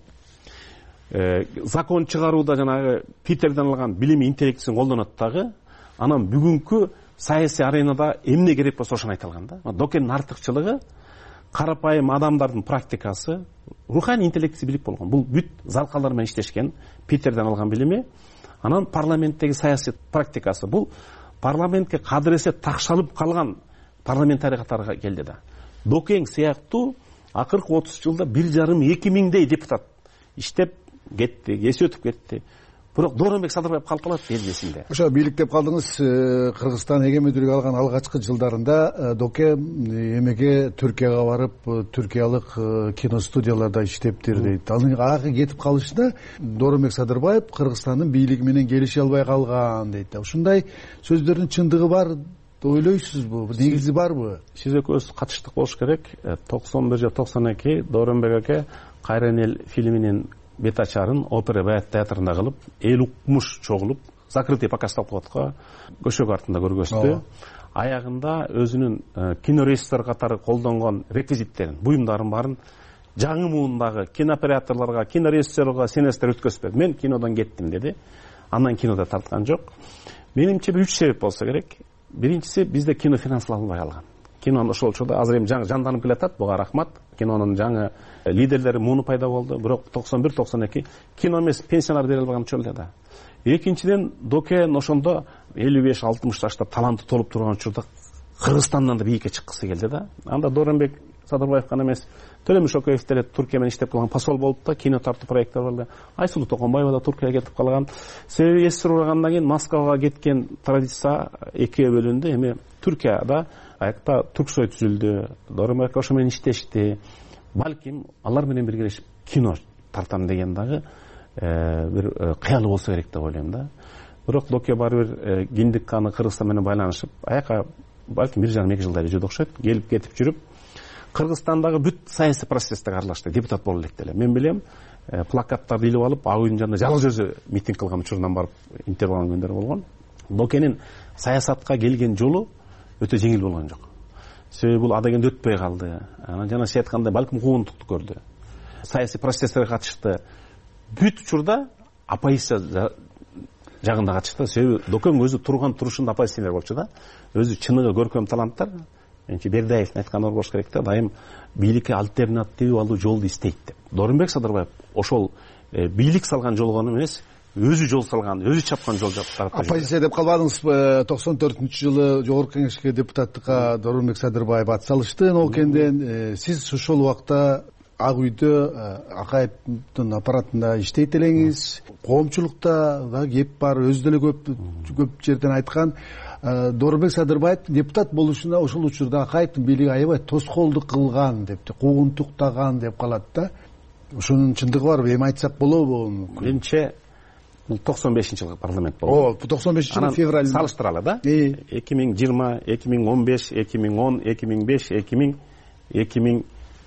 Speaker 30: Закон чыгарууда жанагы Питерден алган билими, интеллектисин колдонот дагы. Анан бүгүнкү саясий аренада эмне керек болсо ошону айта алган да. Докенин артыкчылыгы карапайым адамдардын практикасы, руханий интеллектиси билик болгон. Бул бүт залкалар менен иштешкен, Питерден алган билими. Анан парламенттеги саясий практикасы, бул парламентке кадыресе такшалып калган парламентарий катарга келди да. Докең сыяктуу акыркы 30 жылда 1,5-2 миңдей депутат иштеп кетти, эси өтүп кетти. Бирок Дооронбек Садырбаев калып калат элдесинде.
Speaker 29: Ошо бийлик деп калдыңыз. Кыргызстан эгемендүүлүк алган алгачкы жылдарында Доке эмеге Түркияга барып, түркиялык киностудияларда иштептир дейт. Анын ага кетип калышында Дооронбек Садырбаев Кыргызстандын бийлиги менен келише албай калган дейт. Ушундай сөздөрдүн чындыгы бар ойлойсузбу? Негизи барбы?
Speaker 30: Сиз экөөбүз катыштык болуш керек. 91 же 92 Дооронбек аке Кайран эл фильминин бет ачарын опера Баят театрында кылып, эл укмуш чогулуп, закрытый показ го көшөк артында көргөздү. Аягында өзүнүн кинорежиссер катары колдонгон реквизиттерин, буюмдарын барын жаңы муундагы кинооператорлорго, кинорежиссерге сценаристтер өткөзбөдү. Мен кинодон кеттим деди. Андан кинода тарткан жок. Менимче 3 себеп болсо керек. Биринчиси, бизде кино финансыланбай калган. Кинонун ошол учурда азыр эми жаңы жанданып келатат, буга рахмат. Кинонун жаңы лидерлери муну пайда болду. Бирок 91-92 кино эмес, пенсионер бере албаган учурда да. Экинчиден, Докен ошондо 55-60 жашта таланты толуп турган учурда Кыргызстандан да бийикке чыккысы келди да. Анда Дооронбек Садырбаев гана эмес, Төлөмүш Океев деле Түркия менен иштеп калган посол болуп да, кино тартуу проекттер бар. Айсулуу Токонбаева да Түркияга кетип калган. Себеби эсир ургандан кийин Москвага кеткен традиция экиге бөлүндү. Эми Түркияда аякта Турксой түзүлдү. Дооронбек ошо менен иштешти. Балким алар менен биргелешип кино тартам деген дагы бир кыялы болсо керек деп ойлойм да. Бирок Доке баары бир киндик каны Кыргызстан менен байланышып, аяка балким 1,5-2 жылдай жүрдү окшойт. Келип кетип жүрүп, Кыргызстандагы бүт саясий процессте аралашты, депутат боло элек деле. Мен билем, плакаттарды илип алып, ак үйдүн жанында жалгыз өзү митинг кылган учурунан барып интервью алган күндөр болгон. Докенин саясатка келген жолу өтө жеңил болгон жок. Себеби бул адегенде өтпөй калды. Анан жана сиз айткандай балким куугунтукту көрдү. Саясий процесстерге катышты. Бүт учурда оппозиция жагында катышты. Себеби Докең өзү турган турушунда оппозиционер болчу да. Өзү чыныгы көркөм таланттар. Бердаевдин айтканы болуш керек да, дайым бийликке альтернатива алуу жолду издейт деп. Дооронбек Садырбаев ошол бийлик салган жолго эмес, өзү жол салган, өзү чапкан жол жактарда.
Speaker 29: Оппозиция деп калбадыңызбы? 94-жылы Жогорку Кеңешке депутаттыкка Дооронбек Садырбаев ат салышты Нокенден. Сиз ошол убакта Ак үйдө Акаевдин аппаратында иштейт элеңиз. Коомчулукта да кеп бар, өзү деле көп жерден айткан. Дооронбек Садырбаев депутат болушуна ошол учурда Акаевдин бийлиги аябай тоскоолдук кылган депти, куугунтуктаган деп калат да. Ошонун чындыгы барбы? Эми айтсак болобу?
Speaker 30: Менимче бул 95-жылкы парламент болду.
Speaker 29: 95-жылы февраль.
Speaker 30: Салыштыралы да. 2020, 2015, 2010, 2005, 2000,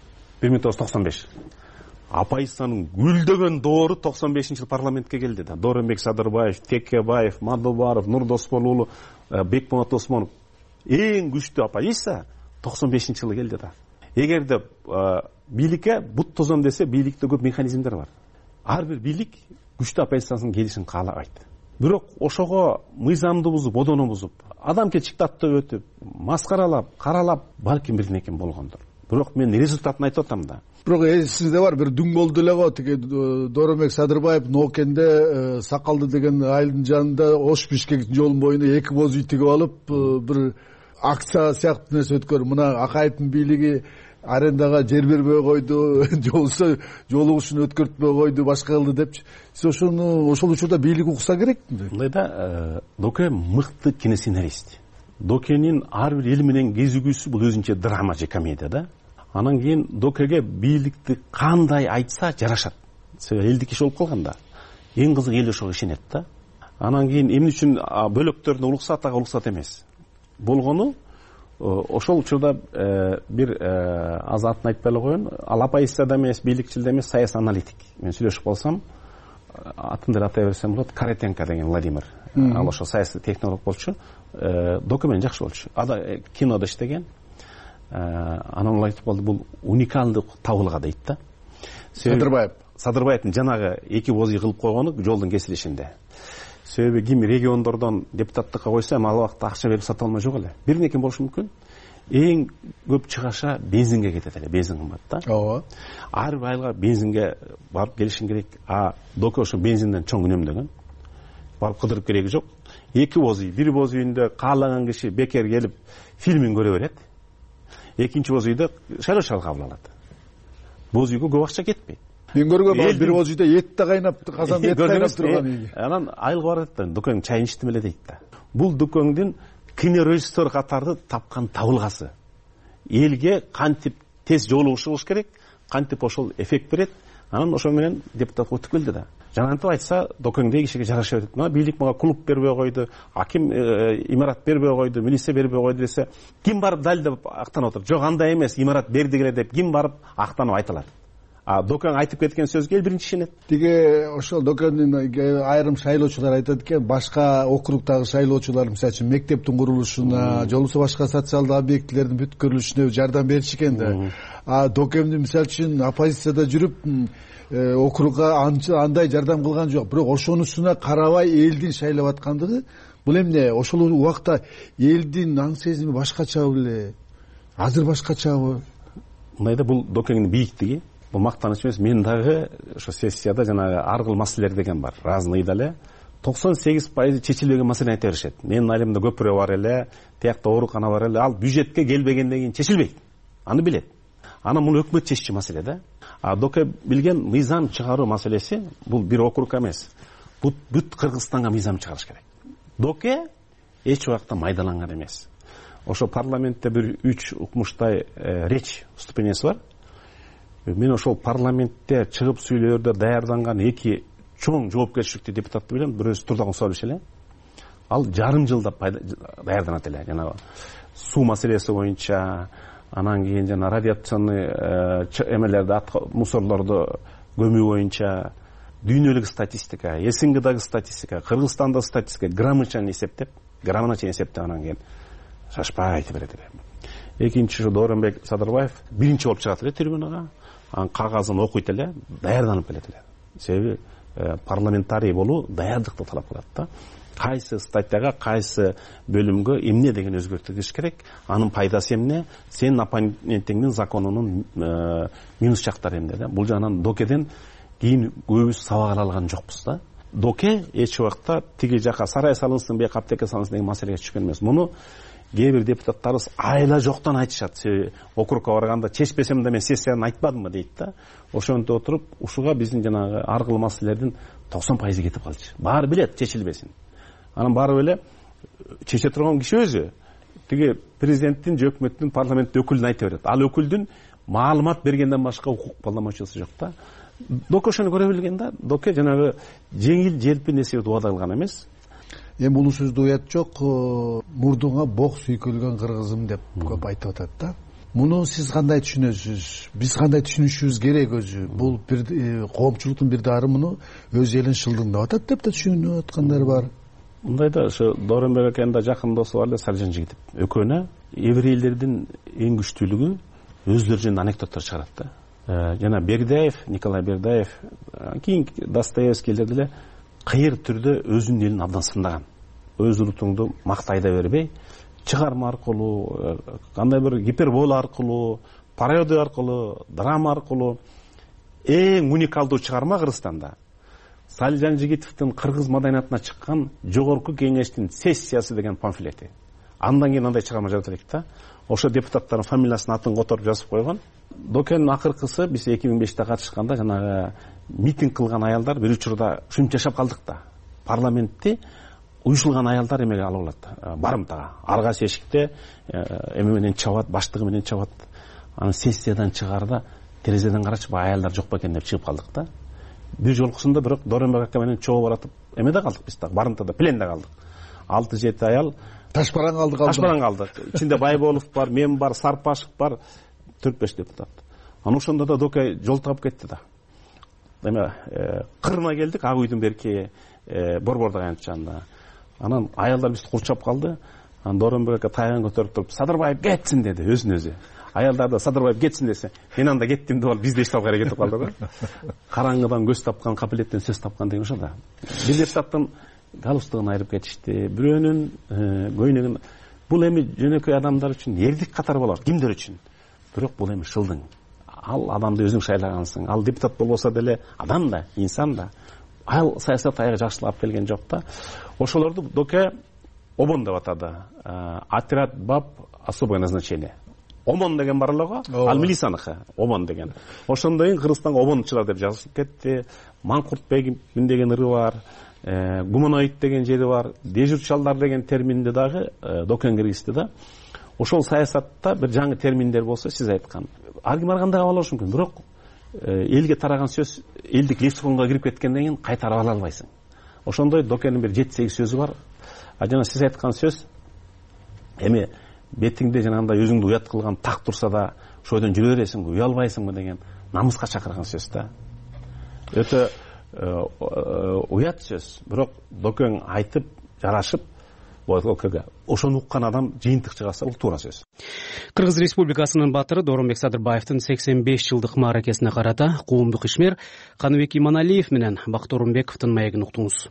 Speaker 30: 1995. Оппозициянын гүлдөгөн доору 95-жыл парламентке келди да. Дооронбек Садырбаев, Текебаев, Мадубаров, Нурдосмон уулу, Бекмамат Осмонов. Эң күчтүү оппозиция 95-жылы келди да. Эгерде бийликке бут тозом десе, бийликте көп механизмдер бар. Ар бир бийлик күчтүү оппозициясынын келишин каалабайт. бирок ошого мыйзамды бузуп, бодону бузуп, адамгерчилик таттап өтүп, маскаралап, каралап, балким бирденекен болгондур. Бирок мен результатын айтып атам да.
Speaker 29: Бирок эсиңизде бар, бир дүң болду эле го, тиги Дооронбек Садырбаев Ноокенде Сакалды деген айылдын жанында Ош Бишкек жолунун боюна 2 боз үй тигип алып, бир акция сыяктуу нерсе өткөрүп, мына Акаевдин бийлиги арендага жер бербей койду, жолсо жолугушун өткөртпөй койду, башка кылды депчи. Сиз ошол учурда бийлик укса керек.
Speaker 30: Мындай да, Доке мыкты киносценарист. Докенин ар бир эл менен кезигүүсү бул өзүнчө драма же комедия да. Анан кийин Докеге бийликти кандай айтса жарашат. Себеби элдик иш болуп калганда эң кызык эл ошого ишенет да. Анан кийин эмне үчүн бөлөктөрүнө улуксат, ага улуксат эмес болгону ошол учурда бир азатын айтпай эле коеюн, ал оппозиция да эмес, бийликчил да эмес, саясий аналитик. Мен сүйлөшүп калсам, атын деле атай берсем болот, Каретенко деген Владимир. Ал ошо саясий технолог болчу. Доке менен жакшы болчу. Ада кинодо иштеген. Анан ал айтып калды, бул уникалдык табылга дейт да. Садырбаевдин жанагы 2 боз үй кылып койгону жолдун кесилишинде. Себеби ким региондордон депутаттыкка койсо, ал убакта акча берип сата алмай жок эле. Бир неке болушу мүмкүн. Эң көп чыгаша бензинге кетет эле, бензин кымбат да. Ооба. Ар бир айга бензинге барып келишин керек. Доке ошо бензинден чоң үнөмдөгөн. Барып кыдырып кереги жок. 2 боз үй, бир боз үйүндө каалаган киши бекер келип фильмин көрө берет. Экинчи боз үйдө шайлоо кабыл алат. Боз үйгө көп акча кетпейт.
Speaker 29: Мен көргөм, бир боз үйдө эт да кайнап, казан эт кайнап турган үй.
Speaker 30: Анан айылга барат да, Докең чайын иштим эле дейт да. Бул Докеңдин кинорежиссер катарды тапкан табылгасы. Элге кантип тез жолугушу болуш керек, кантип ошол эффект берет. Анан ошо менен депутат өтүп келди да. Жанантип айтса, Докеңдеги кишиге жараша берет. Мына бийлик мага клуб бербей койду, аким имарат бербей койду, милиция бербей койду десе, ким барып далилдеп актанып отур? Жок, андай эмес, имарат берди эле деп ким барып актанып айтылат? Докең айтып кеткен сөзгө эл биринчи ишенет.
Speaker 29: Тиги ошол Докеңдин айрым шайлоочулар айтат экен, башка округдагы шайлоочулар, мисалы үчүн мектептин курулушуна, же болбосо башка социалдык объектилердин бүткөрүлүшүнө жардам бериши экен да. Докемдин мисалы үчүн оппозицияда жүрүп округга андай жардам кылган жок. Бирок ошонусуна карабай элдин шайлап аткандыгы бул эмне? Ошол убакта элдин аң сезими башкачабы эле? Азыр башкачабы?
Speaker 30: Мындай да, бул Докеңдин бийиктиги. Бул мактаныч эмес. Мен дагы ошо сессияда жанагы ар кыл маселелер деген бар. Разныйда эле 98% чечилбеген маселени айта беришет. Менин айылымда көпүрө бар эле, тиякта оорукана бар эле. Ал бюджетке келбегенден кийин чечилбейт. Аны билет. Анан муну өкмөт чеччү маселе да. Доке билген мыйзам чыгаруу маселеси бул бир округ эмес. Бүт Кыргызстанга мыйзам чыгарыш керек. Доке эч убакта майдаланган эмес. Ошо парламентте бир 3 укмуштай речь, выступлениеси бар. Мен ошол парламентте чыгып сүйлөөрдө даярданган 2 чоң жоопкерчиликтүү депутатты билем. Бирөөсү Турдаган Мусабалович эле. Ал жарым жылда даярданат эле. Жана суу маселеси боюнча, анан кийин жана радиационный эмелерди, мусорлорду көмүү боюнча дүйнөлүк статистика, СНГдагы статистика, Кыргызстандагы статистика, граммына чейин эсептеп анан кийин шашпай айтып берет эле. Экинчи Дооронбек Садырбаев биринчи болуп чыгат эле трибунага. Анын кагазын окуйт эле, даярданып келет эле. Себеби парламентарий болуу даярдыкты талап кылат да. Кайсы статьяга, кайсы бөлүмгө эмне деген өзгөртүш керек, анын пайдасы эмне, сенин оппонентиңдин законунун минус жактары эмне да. Бул жагынан Докеден кийин көбүбүз сабак ала алган жокпуз да. Доке эч убакта тиги жака сарай салынсын, бияка аптека салынсын деген маселеге түшкөн эмес. Муну кээ бир депутаттарыбыз айла жоктон айтышат. Себеби округка барганда чечпесем да мен сессияны айтпадымбы дейт да. Ошентип отуруп, ушуга биздин жанагы ар кыл маселелердин 90% кетип калчу. Баары билет чечилбесин. Анан барып эле чече турган киши өзү тиги президенттин же өкмөттүн парламенттин өкүлүн айта берет. Ал өкүлдүн маалымат бергенден башка укук баламачысы жок да. Доке ошону көрө билген да. Доке жанагы жеңил желпи нерсеге убада кылган эмес.
Speaker 29: Эми бул сөздү уят жок, мурдуңа бок сүйкөлгөн кыргызым деп көп айтып атат да. Муну сиз кандай түшүнөсүз? Биз кандай түшүнүшүбүз керек өзү? Бул бир коомчулуктун бир дары муну өз элин шылдыңдап атат деп да түшүнүп аткандар бар.
Speaker 30: Мындай да, ошо Дооронбек акенин да жакын досу бар эле Саржан Жигитов. Экөөнө еврейлердин эң күчтүүлүгү өзлөрү жөнүндө анекдоттор чыгарат да. Жана Бердаев, Николай Бердаев, кийин Достоевскийлер деле кыйыр түрдө өзүнүн элин абдан сындаган. Өз урутуңду мактай да бербей, чыгарма аркылуу, кандай бир гипербола аркылуу, пародия аркылуу, драма аркылуу эң уникалдуу чыгарма Кыргызстанда Салижан Жигитовдун кыргыз маданиятына чыккан жогорку кеңештин сессиясы деген памфлети. Андан кийин андай чыгарма жарата элек да. Ошо депутаттардын фамилиясын, атын которуп жазып койгон. Докенин акыркысы биз 2005-те катышканда жанагы митинг кылган аялдар бир учурда ушинтип жашап калдык да. Парламентти уюшулган аялдар эмеге алып алат, барымтага. Аргасы эшикте эме менен чабат, баштыгы менен чабат. Аны сессиядан чыгарда терезеден карачып аялдар жок бекен деп чыгып калдык да. Бир жолкусунда бирок Дооронбек ака менен чогуу баратып эмеде калдык биз да, барымтада, пленде калдык. 6-7 аял
Speaker 29: ташбаран калдык.
Speaker 30: Ташбаран калдык. Ичинде Байболов бар, мен бар, Сарпашев бар, 4-5 депутат. Аны ошондо да Докай жол таап кетти да. Эме Кырына келдик, Ак үйдүн берки борбордук аянт жанында. Анан аялдар бизди курчап калды. Анан Дооронбек ака тайган көтөрүп туруп, Садырбаев кетсин деди өзүн өзү. Аялдар да Садырбаев кетсин десе, мен анда кеттим деп алып бизди эстеп кайра кетип калды го. Караңгыдан көз тапкан, капилеттен сөз тапкан деген ошо да. Бир депутаттын галстугун айырып кетишти, бирөөнүн көйнөгүн. Бул эми жөнөкөй адамдар үчүн эрдик катары болот, кимдер үчүн. Бирок бул эми шылдың. Ал адамды өзүң шайлагансың. Ал депутат болбосо деле адам да, инсан да. Ал саясат аягы жакшылап келген жок да. Ошолорду Доке ОМОН деп атады. Отряд баб особое назначение. ОМОН деген бар эле го, ал милицияныкы, ОМОН деген. Ошондойн Кыргызстанга ОМОНчулар деп жазылып кетти. Маңкуртбегим деген ыры бар, гуманоид деген жери бар, дежурчалдар деген терминди дагы Докен киргизди да. Ошол саясатта бир жаңы терминдер болсо, сиз айткан. Ар ким ар кандай кабыл алышы мүмкүн, бирок элге тараган сөз элдик лексиконго кирип кеткенден кийин кайтарып ала албайсың. Ошондой Докенин бир 7-8 сөзү бар. Жана сиз айткан сөз эми бетиңде жанагындай өзүңдү уят кылган так турса да ошойдон жүрө бересиңби, уя албайсыңбы деген намыска чакырган сөз да. Өтө уят сөз, бирок Докен айтып жарашып ошону уккан адам жыйынтык чыгаса бул туура сөз.
Speaker 2: Кыргыз Республикасынын баатыры Дооронбек Садырбаевдин 85 жылдык мааракесине карата коомдук ишмер Каныбек Иманалиев менен Бакыт Орунбековдун маегин уктуңуз.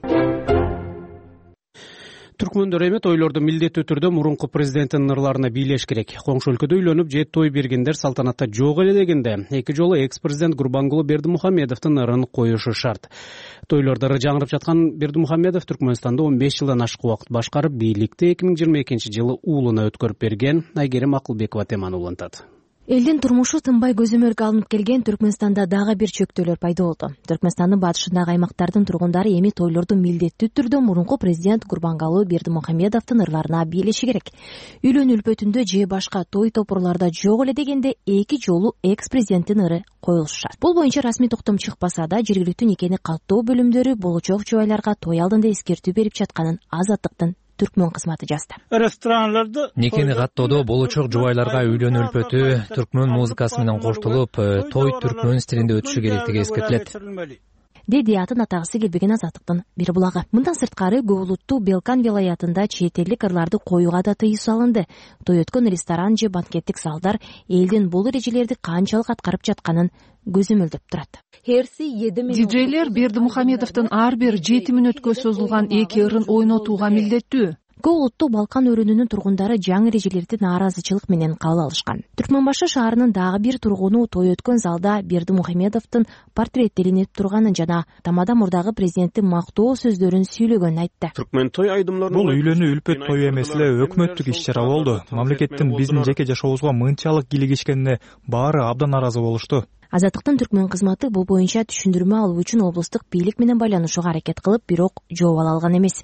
Speaker 2: Түркмөндөр эми тойлорду милдеттүү түрдө мурунку президенттин ырларына бийлеш керек. Коңшу өлкөдө үйлөнүп же той бергендер салтанатта жок эле дегенде, эки жолу экс-президент Гурбангулы Бердимухамедовдун ырын коюшу шарт. Тойлордо ыры жаңырып жаткан Бердимухамедов Түркмөнстанда 15 жылдан ашык убакыт башкарып, бийликти 2022-жылы уулуна өткөрүп берген. Айгерим Акылбекова теманы улантат.
Speaker 20: Элдин турмушу тынбай көзөмөлгө алынып келген Түркмөнстанда дагы бир чөктөөлөр пайда болду. Түркмөнстандын батышындагы аймактардын тургундары эми тойлорду милдеттүү түрдө мурунку президент Гурбангулы Бердимухамедовдун ырларына бийлеши керек. Үйлөнүү үлпөтүндө же башка той топурларда жок эле дегенде эки жолу экс-президенттин ыры коюлушу шарт. Бул боюнча расмий токтом чыкпаса да, жергиликтүү никени каттоо бөлүмдөрү болочок жубайларга той алдында эскертүү берип жатканын Азаттыктын Түркмөн кызматы жазды.
Speaker 3: Ресторанларда никени каттоодо болочок жубайларга үйлөнүү үлпөтү түркмөн музыкасы менен коштолуп, той түркмөн стилинде өтүшү керектиги эскертилет.
Speaker 20: Деди атын атагысы келбеген Азаттыктын бир булагы. Мындан сырткары көп улуттуу Белкан вилаятында чет элдик ырларды коюуга да тыюу салынды. Той өткөн ресторан же банкеттик залдар элдин бул эрежелерди канчалык аткарып жатканын көзөмөлдөп турат.
Speaker 1: Диджейлер Бердимухамедовдун ар бир 7 мүнөткө созулган эки ырын ойнотууга милдеттүү.
Speaker 20: Көп улуттуу Балкан өрүнүнүн тургундары жаңы эрежелерди нааразычылык менен кабыл алышкан. Түркмөнбашы шаарынын дагы бир тургуну той өткөн залда Бердимухамедовдун портреттелинип турганын жана тамада мурдагы президенттин мактоо сөздөрүн сүйлөгөнүн айтты.
Speaker 4: Түркмөн той айдымларынын бул үйлөнүү үлпөт тою эмес эле өкмөттүк иш-чара болду. Мамлекеттин биздин жеке жашообузга мынчалык кийлигишкенине баары абдан наразы болушту.
Speaker 20: Азаттыктын Түркмөн кызматы бул боюнча түшүндүрмө алуу үчүн облустук бийлик менен байланышууга аракет кылып, бирок жооп ала алган эмес.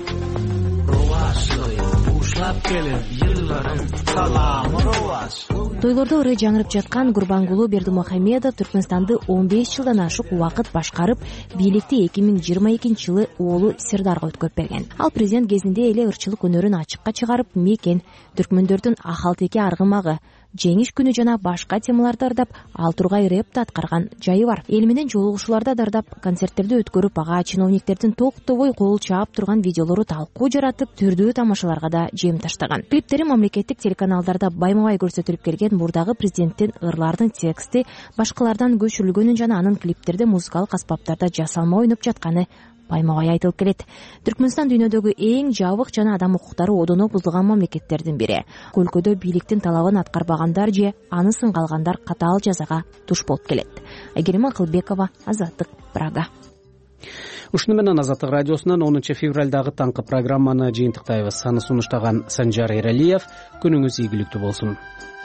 Speaker 20: Тойлордо ыры жаңырып жаткан Гурбангулы Бердимухамедов Түркмөнстанды 15 жылдан ашык убакыт башкарып, бийликти 2022-жылы уулу Сирдарга өткөрүп берген. Ал президент кезинде эле ырчылык өнөрүн ачыкка чыгарып, мекен түркмөндөрдүн ахал-теке аргымагы, жеңиш күнү жана башка темаларды ырдап, ал тургай рэпти аткарган жайы бар. Эл менен жолугушууларда дардап, концерттерди өткөрүп, ага чиновниктердин токтобой кол чаап турган видеолору талкуу жаратып, түрдүү тамашаларга да жем таштаган. Клиптери мамлекеттик телеканалдарда байма-бай көрсөтүлүп келген мурдагы президенттин ырларынын тексти башкалардан көчүрүлгөнүн жана анын клиптерде музыкалык аспаптарда жасалма ойноп жатканы
Speaker 9: баймабай айтылып келет. Түркмөнстан дүйнөдөгү эң жабык жана адам укуктары одоно бузулган мамлекеттердин бири. Өлкөдө бийликтин талабын аткарбагандар же аны сынгалгандар катаал жазага туш болуп келет. Айгерим Акылбекова, Азаттык, Прага.
Speaker 2: Ушуну менен Азаттык радиосунан 10 февралдагы таңкы программаны жыйынтыктайбыз. Аны сунуштаган Санжар Эралиев. Күнүңүз ийгиликтүү болсун.